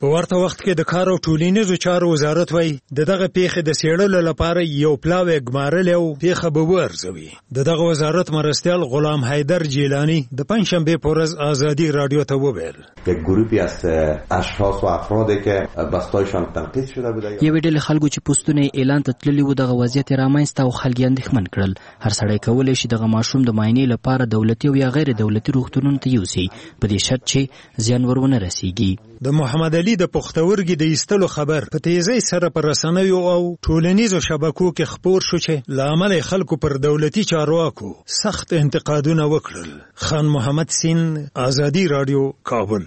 په ورته وخت کې د کار او ټولنیزو چارو وزارت وایي د دغه پیښې د څېړلو لپاره یو پلاوی ګمارلی او پیښه به وارزوي. د دغه وزارت مرستیال غلام حیدر جیلانی د پنجشنبې په ورځ آزادی رادیو ته وویل یک گروهی از اشخاص و افرادی که بستایشان تنقیض شده بوده. یوې ډلې خلکو چې پوسټونه اعلان ته تللي وو دغه وضعیت یې رامنځته او خلک یې اندېښمن کړل. هر سړی کولی شي دغه ماشوم د معاینې لپاره دولتي او یا غیر دولتي روغتونونو ته یوسي په دې شرط چې زیان ور ونه رسیږي. د محمد علي د پښتورګي د ایستلو خبر په تیزۍ سره پر رسنیو او ټولنیزو شبکو کې خپور شو چې له امله خلکو پر دولتي چارواکو سخت انتقادونه وکړل. خان محمد سین، آزادی رادیو، کابل.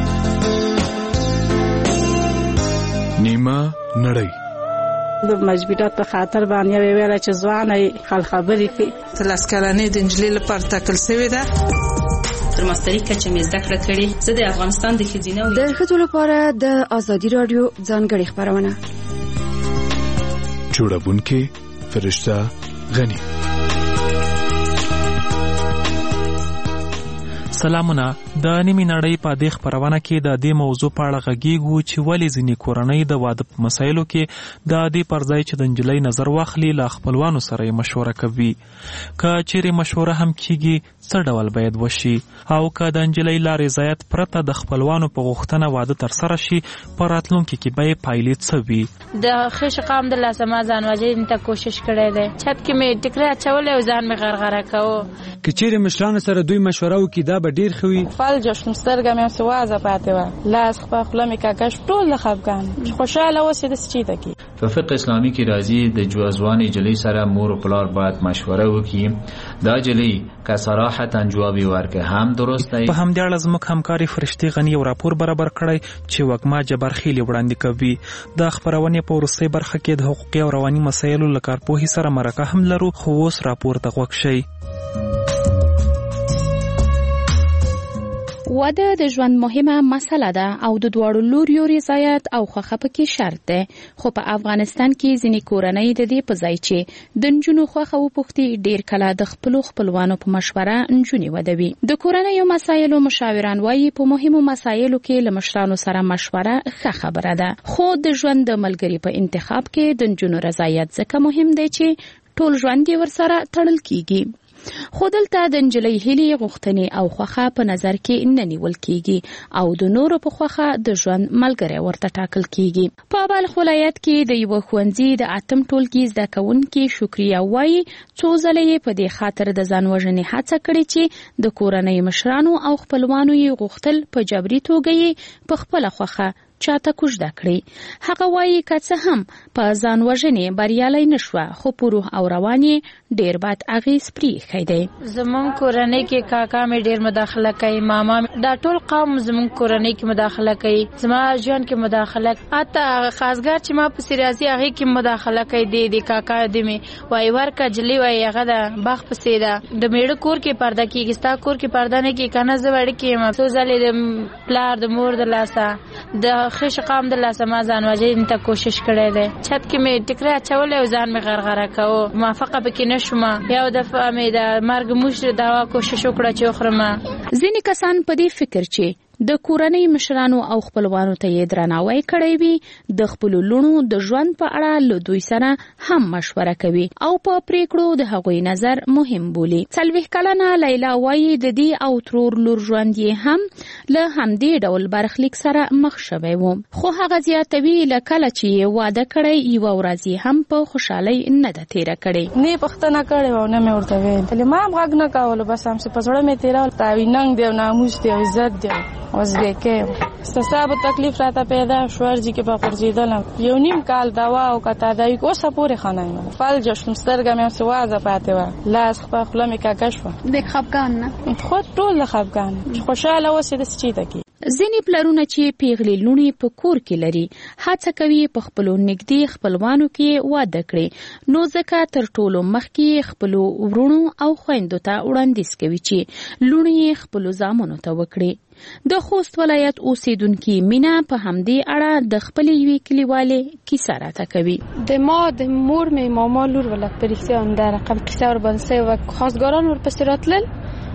نیمه نړۍ د مجبورات په خاطر باندې ویل چې ځواني خل خبرې کوي. تلاس کلنې د انجلۍ لپاره ټاکل شوې ده. تر ماستري کچه مې زده کړه کړې. زه د افغانستان د ښځینه د ښځو لپاره د آزادي رادیو ځانګړې خپرونه. جوړونکې فرشته غنی. سلامونه. د نیمې نړۍ په دې خپرونه کې د دې موضوع په اړه غږیږو چې ولې ځینې کورنۍ د واده په مسایلو کې د دې پر ځای چې د نجلۍ نظر واخلي له خپلوانو سره یې مشوره کوي. که چیرې مشوره هم کیږي څه ډول باید وشي او که د نجلۍ لا رضایت پرته د خپلوانو په غوښتنه واده ترسره شي په راتلونکي کې به یې پایلې څه وي؟ د ښه شقام د لاسه ما ځان وژنې ته کوشش کړی دی. چت کې مې ټیکری اچولی او ځان مې غرغره کوو. که چیرې مشرانو سره دوی مشوره وکړي دا به ډېر ښه وي. فلج شوم، سترګه مې همسې وازه پاتې وه، لاس خپه خوله مې کږه شو، ټول د خفګان. خوشحاله اوس یې داسې چي ته کي. په فقه اسلامي کې راځي د ځوانې نجلۍ سره مور او پلار باید مشوره وکړي. دا نجلۍ که صراحتا جواب ورکړي هم درست دی. په همدې اړه زموږ همکاري فرشتي غني یو راپور برابر کړی چې وږمه جبرخیلي وړاندې کوي. د خپرونې په وروستۍ برخه کې د حقوقي او رواني مسایلو له کارپوهي سره مرکه هم لرو، خو اوس راپور ته غوږ شئ. واده د ژوند مهمه مسله ده او د دواړو لوریو رضایت او خوښه پکې شرط ده. خو په افغانستان کې ځینې کورنۍ د دې په ځای چې د نجونو خوښه وپوښتي ډېر کله د خپلو خپلوانو په مشوره نجونې ودوي. د کورنیو مسایلو مشاوران وایي په مهمو مسایلو کې له مشرانو سره مشوره ښه خبره ده. خو د ژوند د ملګري په انتخاب کې د نجونو رضایت ځکه مهم دی چې ټول ژوند یې ورسره تړل کیږي. خو دلته د نجلۍ هیلې، غوښتنې او خوښه په نظر کې نه نیول کیږي او د نورو په خوښه د ژوند ملګری ورته ټاکل کیږي. په بلخ ولایت کې د یوه ښوونځي د اتم ټولګي زده کوونکي شکریه وایي څو ځله یې په دې خاطر د ځان وژنې هڅه کړې چې د کورنۍ مشرانو او خپلوانو یې غوښتل په جبري توګه یې په خپله خوښه چاته کوژده کړي. هغه وایي که څه هم په ځان وژنې بریالی نه شوه خو په روح او روان یې ډېر بد اغېز پرېښی دی. زموږ کورنۍ کې کاکا مې ډېر مداخله کوي، ماما دا ټول قوم زموږ کورنۍ کې مداخله کوي، زما ژوند کې مداخله، حتی هغه خاصګر چې ما پسې راځي هغې کې مداخله کوي. دی د کاکا دې مې وایي ورکه جلۍ وایي هغه ده باغ پسې ده، د میړه کور کې پرده کېږي، ستا کور کې پرده نه کېږي. که نه زه وړکې یم، څو ځلې د پلار د مور د لاسه د ښه شقام د لاسه ما ځان وژنې ته کوشش کړی دی. چت کې مې ټیکری اچولی او ځان مې غرغره کوو، موافقه پکې نه شومه. یو دفعه مې د مرګ موش دوا کوشش وکړه چې وخورمه. ځینې کسان په دې فکر چې د کورنۍ مشرانو او خپلوانو ته یې درناوی کړی وي د خپلو لوڼو د ژوند په اړه له دوی سره هم مشوره کوي او په پریکړو د هغوی نظر مهم بولي. څلوېښت کلنه لیلا وایي د دې او ترور لور ژوند یې هم له همدې ډول برخلیک سره مخ شوی و. خو هغه زیاتوي له کله چې یې واده کړی یوه ورځ یې هم په خوشحالۍ نه ده تېره کړې. نه پوښتنه کړې وه او نه مې ورته ویل، ما هم غږ نه کولو، بس همسې په زړه مې تېرول. تاوي ننګ دی او ناموس دی او عزت دی اوس دې کې ستا تکلیف راته پیدا شو. ورځې کې په غورځېدلم یو نیم کال دوا او که تداوي اوسه پورې ښه نه یم. فلج شوم، سترګه مې همسې وازه پاتې وه، لاس خپه خوله مې کږه شوه. د خفګان نه خود ټول د خفګان. خوشحاله اوس یې داسې چېته کي. ځینې پلرونه چې پیغلې لوڼې په کور کې لري هڅه کوي په خپلو نږدې خپلوانو کې واده کړي، نو ځکه تر ټولو مخکې خپلو وروڼو او خویندو ته وړاندیز کوي چې لوڼې یې خپلو زامنو ته وکړي. د خوست ولایت اوسیدونکي مینا په همدې اړه د خپلې یوې کلیوالې کیسه راته کوي. د ما د مور مې ماما لور ولک په رښتیا همدا رقم کیسه ورباندې و، خواستګاران ورپسې راتلل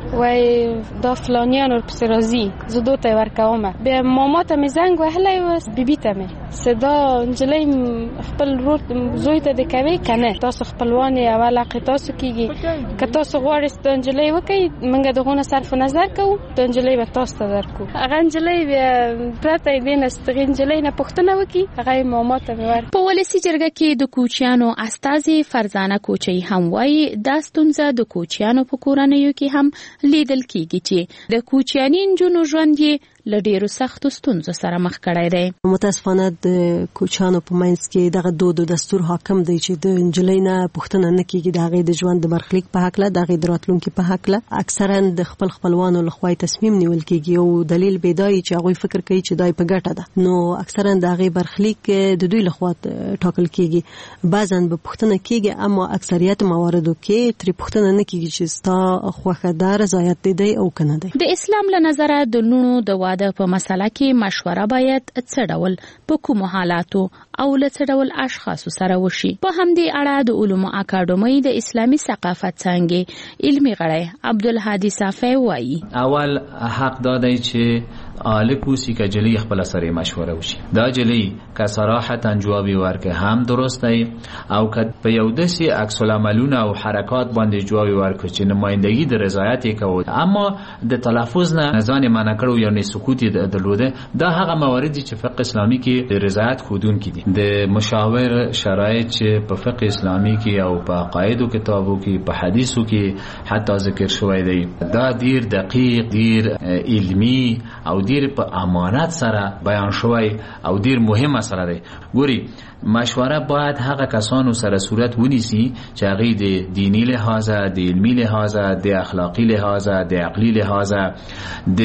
وای دا فلانیان ورپسې راځي زه دوی ته یې ورکوم. بیا ماما ته مې زنګ وهلی و، بیبي ته مې صدا نجلۍ خپل ورور زوی ته دې کوې که نه، تاسو خپلوان یې او علاقې تاسو کېږي، که تاسو غواړئ د نجلۍ وکئ موږ د هغو نه صرف نظر کوو، د نجلۍ به تاسو ته درکړو. هغه نجلۍ بیا پرته یې دې نه د هغې نجلۍ نه پوښتنه وکړي، هغه یې ماما ته مې ورکړو. په ولسي جرګه کې د کوچیانو استازي فرزانه کوچۍ هم وایي دا ستونزه د کوچیانو په کورنیو کې هم لیدل کېږي چې د کوچیاني نجونو ژوند یې له ډېرو سختو ستونزو سره مخ کړی دی. متاسفانه د کوچیانو په منځ کې دغه دود او دستور حاکم دی چې د نجلۍ نه پوښتنه نه کېږي د هغې د ژوند د برخلیک په هکله، د هغې د راتلونکي په هکله. اکثرا د خپل خپلوانو لخوا تصمیم نیول کېږي او دلیل به دا وي چې هغوی فکر کوي چې دا په ګټه ده، نو اکثرا د هغې برخلیک د دوی لخوا ټاکل کېږي. بعضا به پوښتنه کېږي اما اکثریت مواردو کې ترې پوښتنه نه کېږي چې ستا خوښه ده رضایت دی او که نه دی. د اسلام له نظره د لوڼو د واده په مسله کې مشوره باید څه ډول په کومو حالاتو او له څه ډول اشخاصو سره وشي. په همدې اړه د علومو اکاډمۍ د اسلامي ثقافت څانګې علمي غړی عبدالهادي صافی وایي اول حق دا دی چې آلک اوسی که جلی خپل سره مشوره وشي. دا جلی که صراحتا جوابی ورکه هم درست دی او که په یو داسې عکس العملونه او حرکات باندې جوابی ورکه چې نمایندگی د رضایت کوي اما د تلفظ نه ځان منع کړو یا نه سکوت درلوده، دا هغه مواردی چې فقه اسلامی کې د رضایت خودون کې دي. د مشاور شرایط چې په فقه اسلامی کې او په عقاید او کتابو کې په حدیثو کې حتی ذکر شوی دی، دا ډیر دقیق، ډیر علمی او ډیر په امانت سره بیان شوی او ډیر مهمه سره دی. ګوري مشوره باید هغه کسانو سره صورت ونیسي چې هغه د دینی لحاظه، د علمی لحاظه، د اخلاقی لحاظه، د عقلی لحاظه، د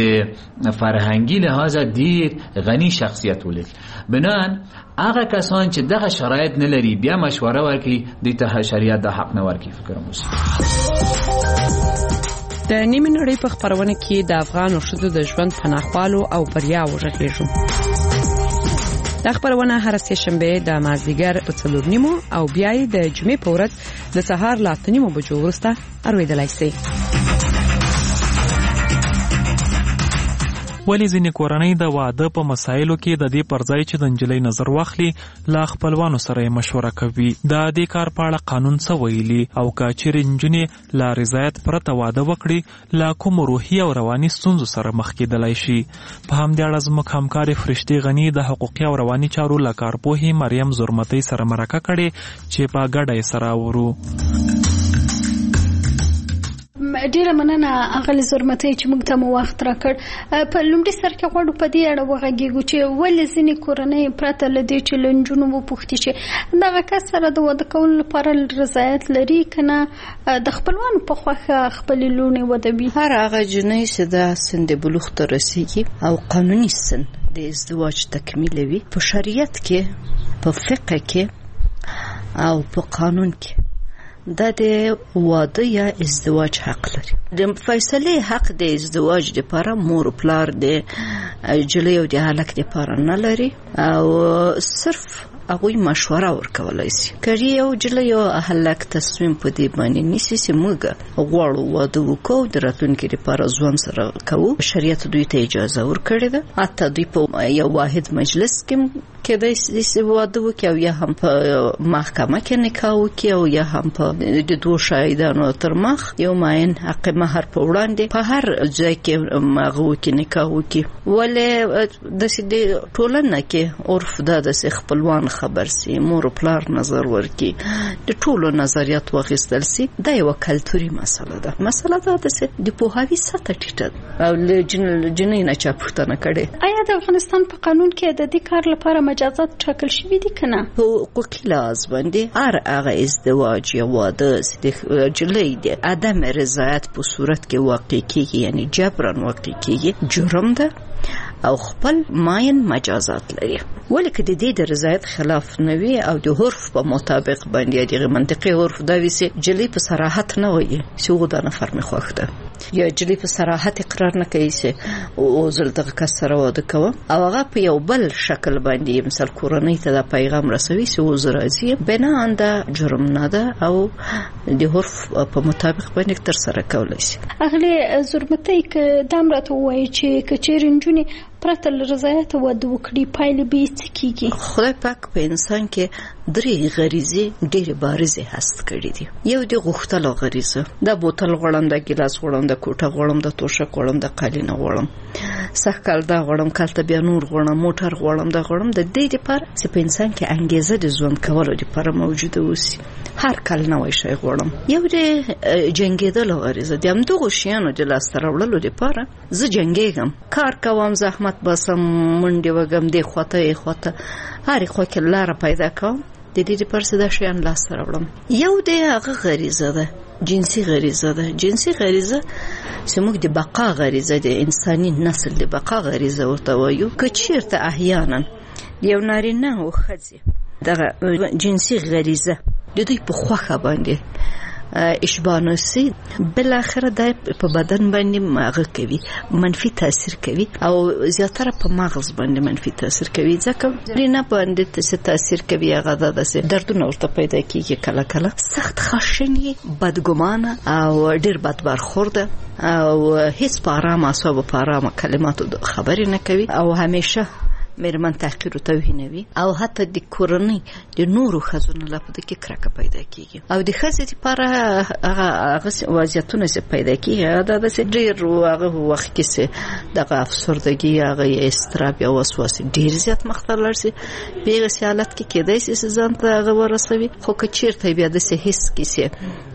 فرهنګي لحاظه ډیر غنی شخصیت ولري. بنان هغه کسان چې دغه شرایط نه لري بیا مشوره ورکړي د ته شریعت د حق نه ورکړي. فکر موسی د نیمه نړۍ په خبرونه کې د افغان ښځو د ژوند پناهوالو او بریا وغږیږو. د خبرونه هر سه شنبه د مازدیګر په څلور نیمو او بیا د جمعې په ورځ د سهار لا اته نیمو بجو وروسته اورېدلای شئ. ولی ځینې کورنۍ د واده په مسایلو کې د دې پر ځای چې د نجلۍ نظر واخلي له خپلوانو سره یې مشوره کوي. د دې کار په اړه قانون څه ویلي او که چیرې نجونې له رضایت پرته واده وکړي له کومو روحي او رواني ستونزو سره مخ کېدلی شي. په همدې اړه زموږ همکارې فرشتې غني د حقوقي او رواني چارو له کارپوهې مریم زرمتۍ سره مرکه کړې چې په ګډه یې سره اورو. ډیره مننه اغلی زرمتۍ چې موږ ته مو وخت راکړ. په لومړي سر کې غواړو په دې اړه وغږیږو چې ولې ځینې کورنۍ پرته له دې چې له نجونو وپوښتي چې دغه کس سره د واده کولو لپاره رضایت لري که نه د خپلوانو په خوښه خپلې لوڼې ودوي. هر هغه جنۍ چې د سن د بلوغ ته رسیږي او قانوني سن د ازدواج تکمیلوي په شریعت کې، په فقه کې او په قانون کې دا د واده یا ازدواج حق لري. د فیصله حق د ازدواج لپاره مور او پلار د جلۍ او د هلک لپاره نه لري او صرف هغوی مشوره ورکولای شي. که یو جلۍ او هلک تصمیم په دې باندې نیسي چې موږ غواړو واده وکړو د راتلونکي لپاره ژوند سره کوو، شریعت دوی ته اجازه ورکړې ده. حتی دوی په یو واحد مجلس کې کېدای شي واده وکړي او یا هم په محکمه کې نکاح وکړي او یا هم په د دوه شاهدانو تر مخ یو معین حق مهر په وړاندې په هر ځای کې هغه وکړي نکاح وکړي. ولې داسې د ټولنه کې عرف دا داسې خپلوان خبر سي، مور او پلار نظر ورکړي، د ټولو نظریات واخیستل سي. دا یو کلتوري مسله ده. مسله دا ده چې د پوهاوي سطح ټیټه او له جنۍ نه چا پوښتنه کړې. آیا د افغانستان په قانون کې د دې کار لپاره مجازات ټاکل شوي دي که نه؟ په حقوقي لحاظ باندې هر هغه ازدواج یا واده چې د جلۍ د عدم رضایت په صورت کې واقع کېږي، یعنی جبران واقع کېږي، جرم ده او خپل ماین مجازات لري. ولې که د دې د رضایت خلاف نه وي او د عرف په مطابق باندې دغه منطقي عرف دا وي چې جلۍ په صراحت نه وایي چې هغه د نفر مې خوښ ده، یا جلی په صراحت اقرار نه کوي چې او زل دغه کس سره واده کوم او هغه په یو بل شکل باندې مثال کورنۍ ته د پیغام رسوي چې و زراځي بنا انده جرم نه ده او د عرف په مطابق باندې تر سره کولای شي. اغلی زرمتۍ ک دام راته وایي چې کچېرین جونې پرته له رضایت واده وکړي پایلې به څه کیږي؟ خدای پاک په انسان کې درې غریزې ډېرې بارزې هست کړې دي. یو د غوښتلو غریزه، د بوتل غواړم، د ګیلاس غواړم، د کوټه غواړم، د توشک غواړم، د قالینه غواړم، سږکال دا غواړم، کالته بیا نور غواړم، موټر غواړم، دا غواړم. د دې لپاره چې په انسان کې انګیزه د ژوند کولو لپاره موجوده اوسي. هر کال نوی شی غواړم. یو د جنګېدلو غریزه، د همدغو شیانو د لاسته راوړلو لپاره زه جنګېږم، کار کوم، زحمت باسم، منډې وږم، دې خواته یې خواته هرې خوا کې لاره پیدا کوم د دې لپاره چې دا شیان لاسته راوړم. یو د هغه غریزه ده، جنسي غریزه ده. جنسي غریزه چې موږ د بقا غریزه، د انساني نسل د بقا غریزه ورته وایو. که چېرته احیانا یو نارینه او ښځې دغه جنسي غریزه د دوی په خوښه باندې اشباه نوسي، بل اخر دا په بدن باندې ماغه کوي، منفي تاثیر کوي او زیاتره په مغز باندې منفي تاثیر کوي. ځکه رینه باندې څه تاثیر کوي هغه د دردونو ورته پیدا کیږي، کله کله سخت خشنی، بدګمانه او ډیر بد برخورده او هیڅ په آرام اعصاب په آرام کلماتو خبرې نه کوي او همیشه مېرمن تحقیر او توهینوي او حتی د کورنۍ د نورو ښځو لپاره کې کرکه پیدا کیږي او د ښځې لپاره هغه وضعیتونه چې پیدا کیږي دا د ډېر هغه وخت کې دغه افسردګي، هغه اضطراب او وسواس ډېر زیات مخته لاړ شي. په هغه حالت کې کېدای شي چې ځان ته هغه ورسوي. خو که چېرته بیا داسې حس کې چې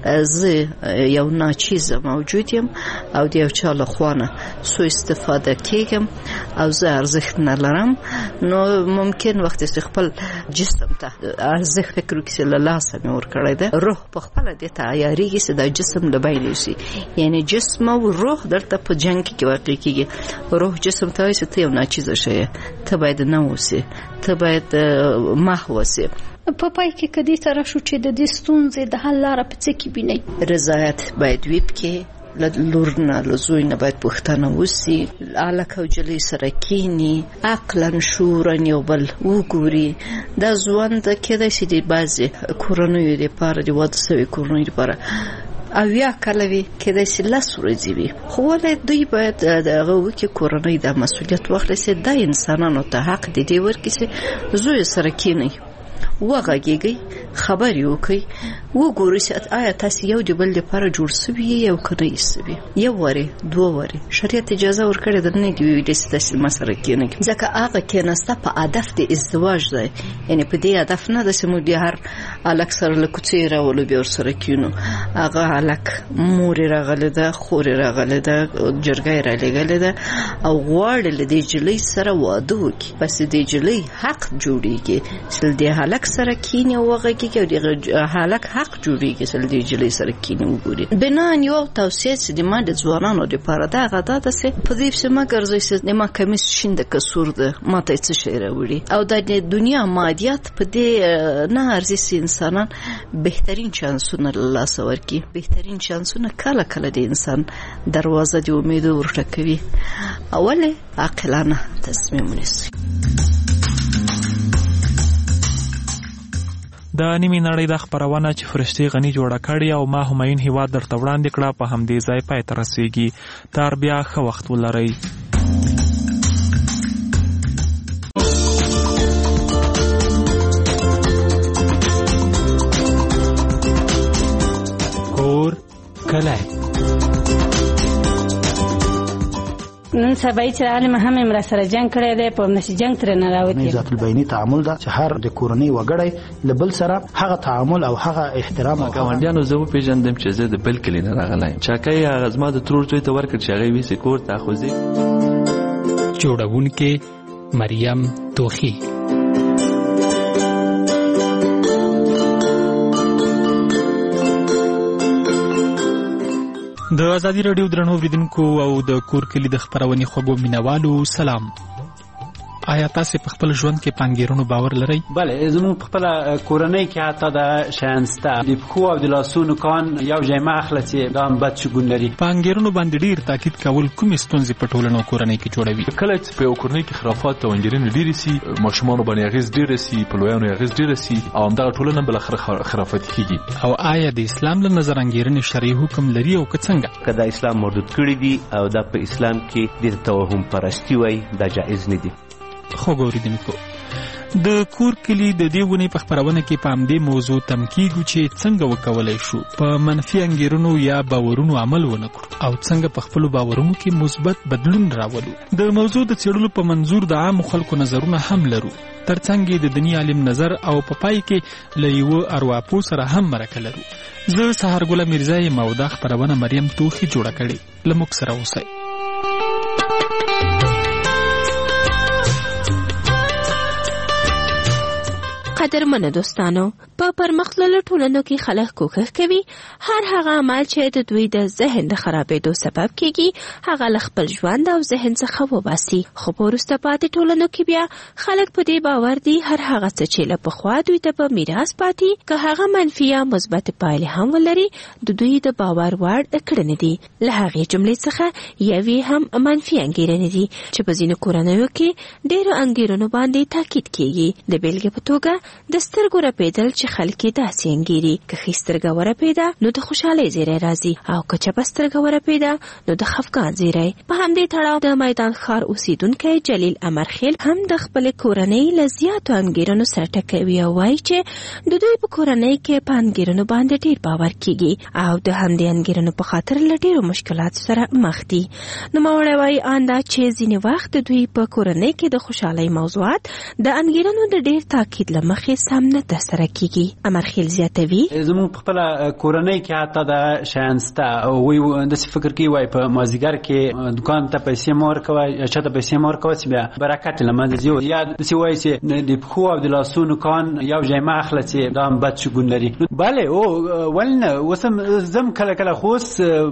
زه یو ناچیزه موجود یم او د یو چا له خوا نه سوء استفاده کېږم او زه ارزښت نه لرم، نو ممکن وخت چې خپل جسم ته ارزښت فکر وکړي چې له لاسه مې ورکړی ده، روح په خپله دې ته عیارېږي چې دا جسم له بینې شي. یعنې جسم او روح دلته په جنګ کې واقع کېږي. روح جسم ته وایي چې ته یو ناچیزه شی یې، ته باید نه اوسې، ته باید محو اوسې. په پای کې که دې ته راشو چې د دې ستونزې د حل لاره په څه کې وینئ؟ رضایت باید وي پکې، له لور نه له زوی نه باید پوښتنه وسي، هلک او نجلۍ سره کیني، عقلا شعورا یو بل وګوري. دا ژوند کېدای شي د بعضې کورنیو دپاره، د واده سوي کورنیو دپاره اویا کاله وي، کېدای شي لس ورځې وي، خو ولې دوی باید د هغه وکړي کورنۍ دا مسؤلیت واخلي چې دا انسانانو ته حق د دې ورکړي چې زوی سره کینئ، وغږیږئ، خبرې وکړئ، وګورئ چې آیا تاسې یو د بل لپاره جوړ سوي یو که نه یې سوي، یو وارې دوه وارې. شریعت اجازه ورکړې ده نه دې ویلې چې تاسې ما سره کښېنئ، ځکه هغه کښېناسته په هدف د ازدواج دی. یعنې په دې هدف نه ده چې موږ د هر هلک سره له کوڅې راولو بیا ورسره کښېنو. هغه هلک مور یې راغلې ده، خور یې راغلې ده، جرګه یې رالېږلې ده او غواړي له دې نجلۍ سره واده وکړي. بس د دې نجلۍ حق جوړېږي چې د هلک سره کینی او وغږیږي او د هلک حق جوړېږي چې د نجلۍ سره کینی وګوري. بنان یو توصیه چې د ما د ځوانانو لپاره ده هغه دا ده چې په دې پسې مه ګرځئ چې د ما کمیس شین د کسور ده، ما ته یې څه شی راوړي او د دنیا مادیات په دې نه ارزي چې انسانان بهترین چانسونه له لاسه ورکړي. بهترین چانسونه کله کله د انسان دروازه د امیدو ورټکوي. ولې عاقلانه تصمیم ونیسئ. د نیمې نړۍ د خپرونه چې فرشتي غني جوړه کړې او ما همایون هیواد درته وړاندې کړه په همدې ځای پای ته رسیږي. تر بیا ښه وخت ولرئ. کور کلی نن سبا چې عالم هم امر سره جنگ کړی دی، په نشي جنگ تر نه راوتی. ذات البینی تعامل دا چې هر د کورنۍ وګړی لبل سره هغه تعامل او هغه احترام او ګاونډیانو زه پیژندم چې زه د بل کلی نه راغلی. چاکای هغه زما د ترور ځای ته ورکړ چې هغه ویسي کور ته خوځي. جوړونکې مریم توخی. د ازادي رادیو درنو اوریدونکو او د کور کلی د خپرونې خوږو مینوالو سلام. آیا تاسو په خپل ژوند کې پانګیرونو باور لرئ؟ بله، زموږ په خپل کورنۍ کې حتی د شانسته د پخو او د لاسونو کان یو ځای ما اخله چې دا هم بد شګون لري. پانګیرونو باندې ډیر تاکید کول کومې ستونزې په ټولنه او کورنۍ کې جوړوي؟ کله چې په یو کورنۍ کې خرافات او انګیرنې ډېرې سي، ماشومانو باندې اغېز ډېره سي، په لویانو اغېز ډېره سي او همدغه ټولنه بالاخره خرافاتي کېږي. او آیا د اسلام له نظر انګیرنې شرعي حکم لري او که څنګه؟ که د اسلام مردود کړي دي او دا په اسلام کې د توهم پرستی وای دا جایز نه دي. خو ګوریدونکو د کور کلی د دې ونې په خبرونه کې په همدې موضوع تم کیږو چې څنګه وکولای شو په منفي انګیرونو یا باورونو عمل ونه کړو او څنګه په خپل باورونو کې مثبت بدلون راولو. د موضوع د څېړلو په منظور د عام خلکو نظرونه هم لرو، ترڅنګ د دنیا عالم نظر او په پای کې له یو ارواپو سره هم مرکه لرو. زه سحرګل میرزا یم او دا خبرونه مریم توخي جوړه کړې. له موږ سره اوسئ. قدرمنو دوستانو، په پرمختللو ټولنو کې خلک کوښښ کوي هر هغه عمل چې د دوی د ذهن د خرابېدو سبب کیږي هغه له خپل ژوند او ذهن څخه وباسي. خو په وروسته پاتې ټولنو کې بیا خلک په دې باور دي هر هغه څه چې له پخوا دوی ته په میراث پاتې که هغه منفي یا مثبت پایلې هم ولري د دوی د باور وړ کړنې دي. له هغې جملې څخه یوې هم منفي انګیرنې دي چې په ځینو کورنیو کې ډېرو انګیرنو باندې تاکید کیږي. د بیلګې په توګه د سترګو رپېدل چې خلک یې داسې انګیري که ښي سترګه ورپېده نو د خوشحالۍ زیری راځي او که چپه سترګه ورپېده نو د خفګان زیری. په همدې تړاو د میدان ښار اوسیدونکی جلیل امرخیل هم د خپلې کورنۍ له زیاتو انګیرنو سره ټکوي او وایي چې د دوی په کورنۍ کې په انګیرنو باندې ډېر باور کیږي او د همدې انګیرنو په خاطر له ډېرو مشکلاتو سره مخ دي. نوموړی وایي ان دا چې ځینې وخت د دوی په کورنۍ کې د خوشحالۍ موضوعات د انګیرنو د ډېر تاکید له مخې سم نه ترسره کیږي. امرخیل زیاتوي زموږ په خپل کورنۍ کې حتی د شانسته وایي داسې فکر کوي وایي په مازدیګر کې دکان ته پیسې مه ورکوه یا چا ته پیسې مه ورکوه چې بیا برکت له منځه ځي، یا داسې وایي چې د پښو او د لاسونو کان یو ځای مه اخله چې دا هم بد شګون لري. بله او ولې نه، اوس هم زم کله کله خو اوس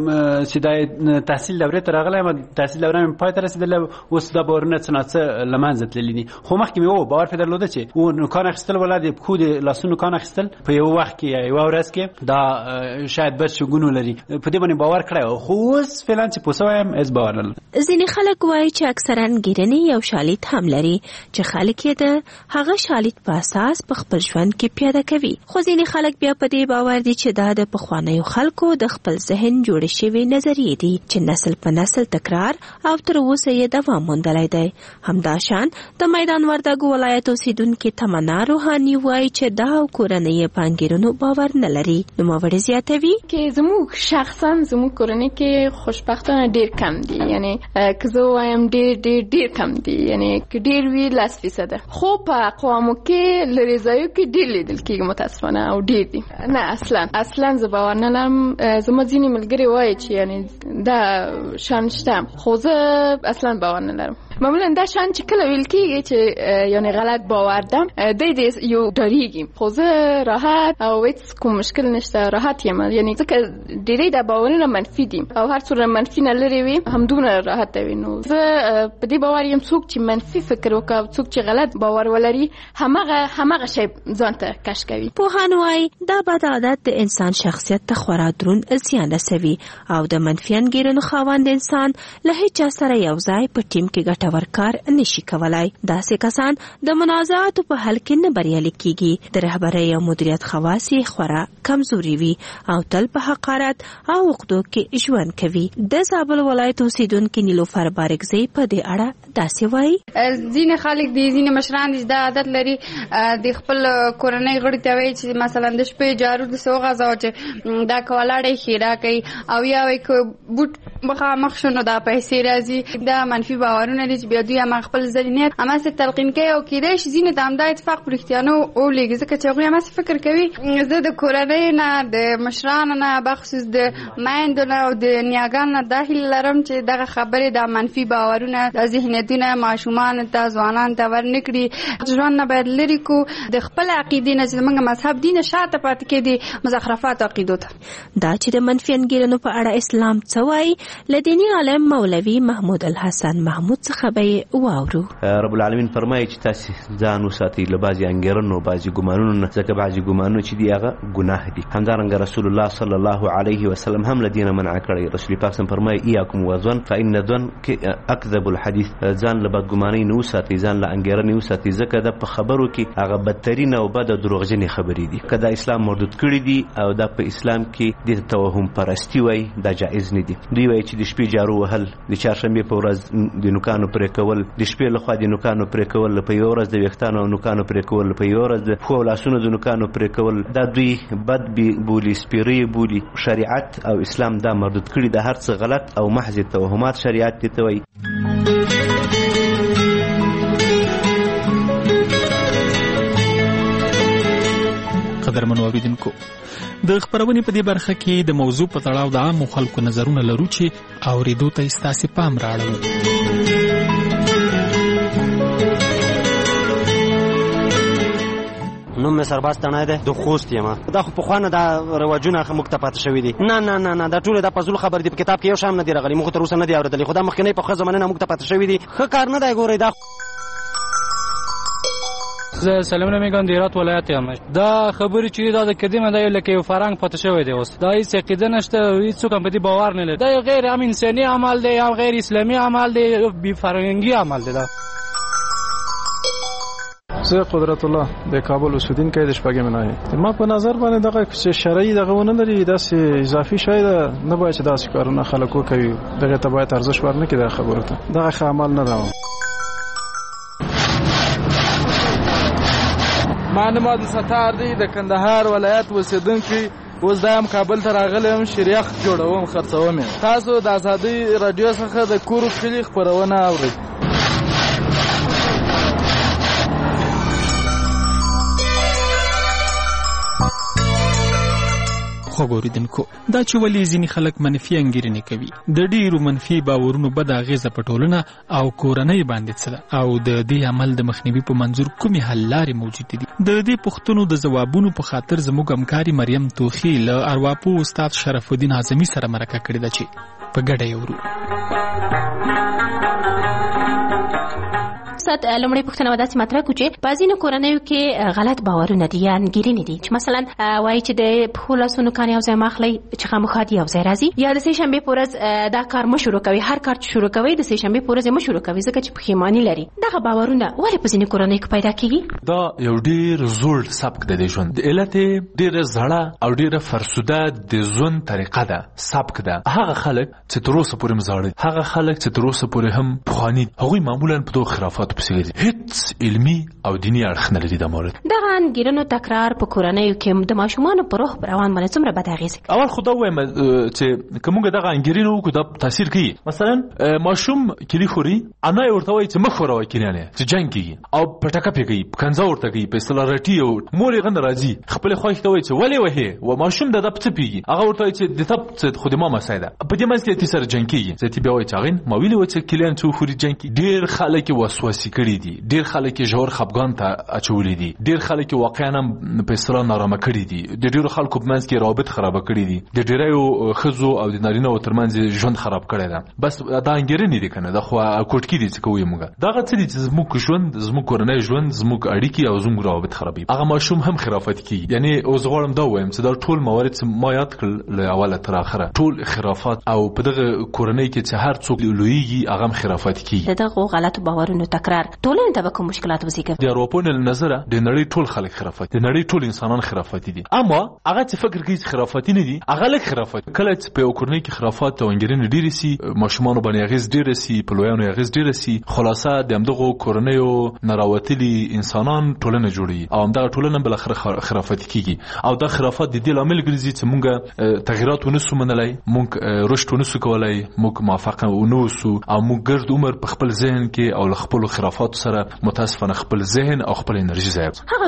چې د تحصیل دورې ته راغلی یم، تحصیل دوره مې پای ته رسېدلی، اوس دا باورونه څه ناڅه له منځه تللي دي. خو مخکې مې و باور پرې درلوده چې و کان اخیستل ولا د پښو د لاسونو کان اخیستل په یو وخت کې یو ورځ کې دا شاید بد شګون لري، په دې باندې باور کړی. خو اوس فعلا چې پوه سوی یم هېڅ باور نه لرم. ځینې خلک وایي چې اکثرا انګیرنې یو شالید هم لري چې خلک یې د هغه شالید په اساس په خپل ژوند کې پیاده کوي. خو ځینې خلک بیا په دې باور دي چې دا د پخوانیو خلکو د خپل ذهن جوړې شوې نظریې دي چې نسل په نسل تکرار او تر اوسه یې دوام موندلی دی. همداشان د میدان وردګو ولایت اوسیدونکي تمنا روحاني وایي چې دا کورنۍ په انګیرنو باور نه لري. نوموړی زیاتوي چې زموږ شخصا زموږ کورنۍ کې خوشبختانه ډېر کم دي، یعنی که زه وایم ډېر ډېر ډېر کم دي، یعنی که ډېر وي لس فیصده. خو په اقوامو کې لرې ځایو کې ډېر لیدل کېږي متاسفانه او ډېر دي. نه اصلا اصلا زه باور نه لرم. زما ځینې ملګري وایي چې یعنی دا شان شته، خو زه اصلا باور نه لرم. معمولا دا شان چې کله ویل کېږي چې یعنی غلط باور ده دی دې یو ډاریږي، خو زه راحت او هېڅ کوم مشکل نشته، راحت یم. یعنی ځکه ډېری دا باورونه منفي دي او هر څومره منفي نه لرې وي همدومره راحت وي. نو زه په دې باور یم څوک چې منفي فکر وکړي او څوک چې غلط باور ولري همغه همغه شی ځان ته کش کوي. پوهان وایي دا بد عادت د انسان شخصیت ته خورا دروند زیان رسوي او د منفي انګیرنو خاوند انسان له هیڅ چا سره یو ځای په ټیم کې ګټه ورکار نشي کولای. داسې کسان د منازعاتو په حل کې نه بریالي کیږي. د رهبرۍ او مدیریت خواص یې خورا کمزوري وي او تل په حقارت او عقدو کې ژوند کوي. د زابل ولایت اوسیدونکي نیلوفر بارکزی په دې اړه داسې وایي ځینې خلک دي، ځینې مشران دي دا عادت لري د خپل کورنۍ غړي ته وایي چې مثلا د شپې جارو داسې وغځوه چې دا که ولاړی ښېرا کوي او یا وایي که بوټ مخامخ شو نو دا پیسې راځي. دا منفي باورونه دي چې بیا دوی هماغه خپل ذهنیت هماسې تلقین کوي او کیدای شي ځینې ته همدا اتفاق په رښتیا نه ولېږي، ځکه چې هغوی هماسې فکر کوي زه د کورنۍ نه د مشرانو نه بخصوص د میندو نه او د نیاګانو نه دا هیله لرم چې دغه خبرې دا منفي باورونه دا ذهنیتونه ماشومانو ته ځوانانو ته ورنه کړي. ژوند نه باید لرې کړو د خپل عقیدې نه چې زموږ مذهب دین شاته پاتې کېدي مزخرفاتو عقیدو ته. دا چې د منفي انګیرنو په اړه اسلام څه وایي له دیني عالم مولوي محمود الحسن محمود څخه څخه به واورو. رب العالمین فرمایي چې تاسو ځان وساتئ له بعضې انګېرنو بعضې ګمانونو نه، ځکه بعضې ګمانونه چې دي هغه ګناه دي. همدارنګه رسول الله صلی الله علیه وسلم هم له دینه منع کړی. رسول پاک صلی فرمایي ایاکم وظن فإن الظن اکذب الحدیث، ځان له بدګمانۍ نه وساتئ، ځان له انګېرنې وساتئ، ځکه د په خبرو کې هغه بدترین او بده دروغجنې خبرې دي. که دا اسلام مردود کړي دي او دا په اسلام کې د توهم پرستی وای، دا جایز نه دي. دوی وایي چې د شپې جارو وهل، د چهارشنبې په ورځ د نوکانو پرې کول، د شپې لخوا د نوکانو پرې کول، په یوه ورځ د ویښتانو او نوکانو پرې کول، په یوه ورځ د پښو او لاسونو د نوکانو پرې کول، دا دوی بد بولي، سپیرې بولي. شریعت او اسلام دا مردود کړي، د هر څه غلط او محض توهمات شریعت دي ته وایي. قدرمنو اوریدونکو، د خبرونې په دې برخه کې د موضوع په تړاو د عامو خلکو نظرونه لرو چې اوریدو ته ستاسو پام راړو. نوم مې سرباز تڼی دی، د خوست یم. دا خو پخوانه دا رواجونه موږ ته پاتې شوي دي. نه نه نه نه دا ټول دا فضول خبرې دي، په کتاب کې یو شان نه دي راغلي، موږ تر اوسه نه دي اورېدلي. خو دا مخکینۍ پخوا زمانې نه موږ ته پاتې شوي دي. ښه کار نه دی. ګورئ دا زه سلامونه میگم د هرات ولایت یم. دا خبرې چې دا د قدیمه دی لکه یو فرهنګ پاتې شوی دی. اوس دا هیڅ عقیده نشته، هیڅوک هم په دې باور نه لري. دا یو غیر هم انساني عمل دی، یا غیر اسلامي عمل دی، بې فرهنګي عمل دی. دا زه قدرت الله د کابل اوسیدونکی د شپږمې ناحیې. ما په نظر باندې دغه چې شرعي دغه ونه لري، داسې اضافي شی ده، نه باید چې داسې کارونه خلک وکوي. دغه ته باید ارزښت ورنکړي. دغه خبرو ته دغه ښه عمل نه ده. ما نوم عبدالستار دی، د کندهار ولایت اوسیدونکی. اوس دا هم کابل ته راغلی یم، شریخ جوړوم، خرڅوم. تاسو د ازادۍ راډیو څخه د کورو کلي خپرونه اورئ. خو ګوریدونکو، دا چې ولې ځینې خلک منفي انګیرنې کوي، د ډیرو منفي باورونو بد اغیزه په ټولنه او کورنۍ باندې څه ده، او د دې عمل د مخنیوي په منظور کومې حل لارې موجودې دي. د دې پوښتنو د ځوابونو په خاطر زموږ همکاري مریم توخی له ارواپوه استاد شرف الدین اعظمي سره مرکه کړې ده چې په ګډه یې ورو. استاد لومړی پوښتنه ودا چې مطرح کوي چې بعضې نه کورنیو کې غلط باورونه دي یا انګیرنې دي چې مثلا وایي چې د پښو لاسونو کار یو ځای ماخلی چې خامخا د یو ځای راځي، یا د سې شنبې په ورځ دا کار مه شروع کوي، هر کار چې شروع کوي د سې شنبې په ورځ یې مه شروع کوي ځکه چې پښیماني لري. دغه باورونه ولې په ځینې کورنیو کې پیدا کېږي؟ دا یو ډېر زوړ سبک دی د ژوند. د علت یې ډېره زړه او ډېره فرسوده د ژوند طریقه ده، سبک ده. هغه خلک چې تر اوسه پورې مزاړه، هغه خلک چې تر اوسه پورې هم پخواني، هغوی معمولا په دغو خرافاتو پسې ګرځي، هیڅ علمي او دیني اړخ نه لري. دا مورد دغه انګیرنو تکرار په کورنیو کې د ماشومانو په روح روان باندې څومره بد اغېز کوي؟ اول خو دا وایم چې که موږ دغه انګیرنې وکړو دا تاثیر کوي. مثلا ماشوم کلي خوري، انا یې ورته وایي چې مه خوروه کلیانې چې جنګ کېږي، او پټکه پې کوي، کنځه ورته کوي، په اصطلاح رټي، او مور یې غنده راځي خپلې خوښې ته وایي چې ولې وهې، و ماشوم د ده په څه پوهېږي، هغه ورته وایي چې د ته څه خو د ما مسایه ده، په دې منځ کې یې سره جنګ کېږي. زه بیا وایي چې هغې ما ویلي وه چې کلیان څه وخوري جنګ کېږي. ډېر خلک یې وسوسې کړي دي، ډېر خلک یې ژور خفګان ته اچولي دي، ډېر خلک یې واقعا هم په اصطلاح نارامه کړي دي، د ډېرو خلکو په منځ کې روابط خرابه کړي دي، د ډېریو ښځو او د نارینه‌و ترمنځ ژوند خراب کړی ده. بس دا انګیرنې دي که نه، دا خو کوټکي دي چې کوو موږ. دغه څه دي چې زموږ ژوند، زموږ کورنی ژوند، زموږ اړیکې او زموږ روابط خرابوي. هغه ماشوم هم خرافت کېږي. یعنې اوس غواړم دا ووایم چې دا ټول موارد چې ما یاد کړل له اوله تر اخره ټول خرافات، او په دغه کورنۍ کې چې هر څوک لویږي هغه هم خرافت کېږي. د دغو غلطو باورونو تکرار ټولنې ته به کوم مشکلات وزېږوي؟ د اروپا له نظره د نړۍ ټول خلک خرافت، د نړۍ ټول انسانان خرافاتي دي، اما هغه چې فکر کوي چې خرافاتي نه دي هغه لږ خرافات. کله چې په یو کورنۍ کې خرافات او انګیرنې ډېرې سي، ماشومانو باندې اغېز ډېره سي، په لویانو یې اغېز ډېره سي، خلاصه د همدغو کورنیو نه راوتلي انسانان ټولنه جوړوي، او همدغه ټولنه بالاخره خرافاتي کېږي. او دا خرافات د دې لامل ګرځي چې موږ تغیرات ونسو منلی، موږ رشد ونسو کولی، موږ موفقه ونه اوسو، او موږ ګرد عمر په خپل ذهن کې او له خپلو خرافاتو سره متاسفانه خپل ذهن او خپل انرژي ضایع. هغه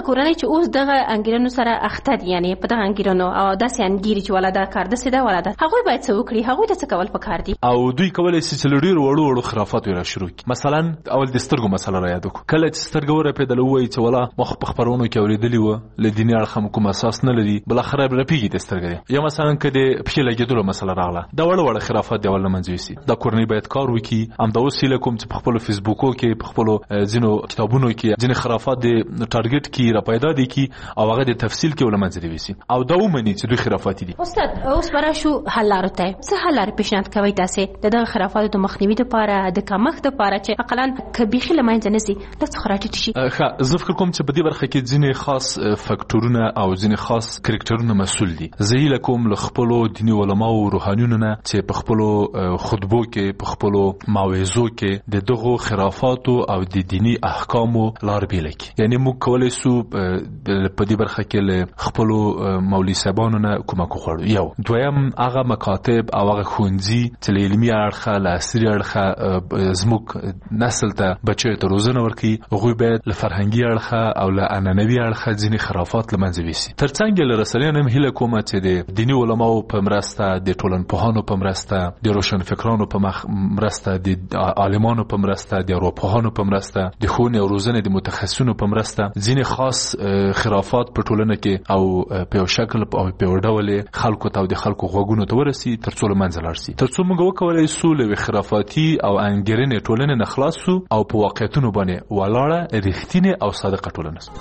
کورنۍ چې اوس دغه انګیرنو سره اخته دي یعنی په دغه انګیرنو او داسې انګیري چې ولا دا کار داسې دا ولا دا هغوی باید څه وکړي هغوی ته څه کول پکار دي او دوی کولی شي چې له ډېرو وړو وړو خرافاتو یې را شروع کړي. مثلا اول د سترګو مسله را یاد وکړو. کله چې سترګه ورپېدله ووایي چې ولا ما خو په خپرونو کې اورېدلي وه له دیني اړخه مو کوم اساس نه لري بالاخره رپېږي د سترګه دی. یا مثلا که د پښې لګېدلو مسله راغله دا وړه وړه خرافات دی اول له منځه یوسي. دا کورنۍ باید کار وکړي. همدا اوس هیله کوم چې په خپلو فیسبوکو کې په خپلو ځینو کتابونو کې ځینې خرافات د ټارګټ کړي را پیدا دي کړي او هغه د تفصیل کې له منځه یوسي او دا ومني چې دوی خرافات دي. استاد اوس به راشو حل لارو ته. څه حل لارې پیشنهاد کوئ تاسې د دغه خرافاتو د مخنیوي دپاره د کمښت دپاره چې اقلا که بیخي له منځه نه ځي لږ څه خو راټیټ شي؟ ښه زه فکر کوم چې په دې برخه کې ځینې خاص فکټورونه او ځینې خاص کرکټرونه مسؤل دي. زه هیله کوم له خپلو دیني علماو او روحانیونو نه چې په خپلو خطبو کې په خپلو موعظو کې د دغو خرافاتو او د دینی احکامو لار بیله کړي. یعنی موږ کولی سو په دې برخه کې له خپلو مولوي صاحبانو نه کومک وغواړو. یو دویم هغه مکاتب او هغه ښوونځي چې له علمي اړخه له عصري اړخه زموږ نسل ته بچیو ته روزنه ورکړي هغوی باید له فرهنګي اړخه او له عنعنوي اړخه ځینې خرافات له منځه یوسي. تر څنګ یې له رسنیانو هم هیله کومه چې د دیني علماو په مرسته د ټولنپوهانو په مرسته د روشنفکرانو په مرسته د عالمانو په مرسته د ارواپوهانو په مرسته د ښوونې او روزنې د متخصصینو په مرسته ځینې خاص خرافات په ټولنه کې او په یو شکل او په یو ډول خلکو ته او د خلکو غوږونو ته ورسي تر څو له منځه لاړ شي تر څو موږ وکولی سو له خرافاتي او انګیرنې ټولنې نه خلاص سو او په واقعیتونو باندې ولاړه رښتینې او صادقه ټولنه سو.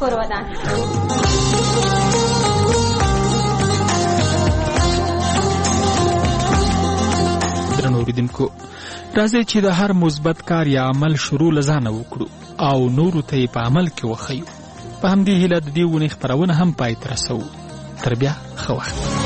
درنو اوریدونکو راځئ چې د هر مثبت کار یا عمل شروع له ځانه وکړو او نورو ته یې په عمل کې وښیو. په همدې هیله د دې ونې خپرونه هم پای ته رسوو. تر بیا ښه وخت.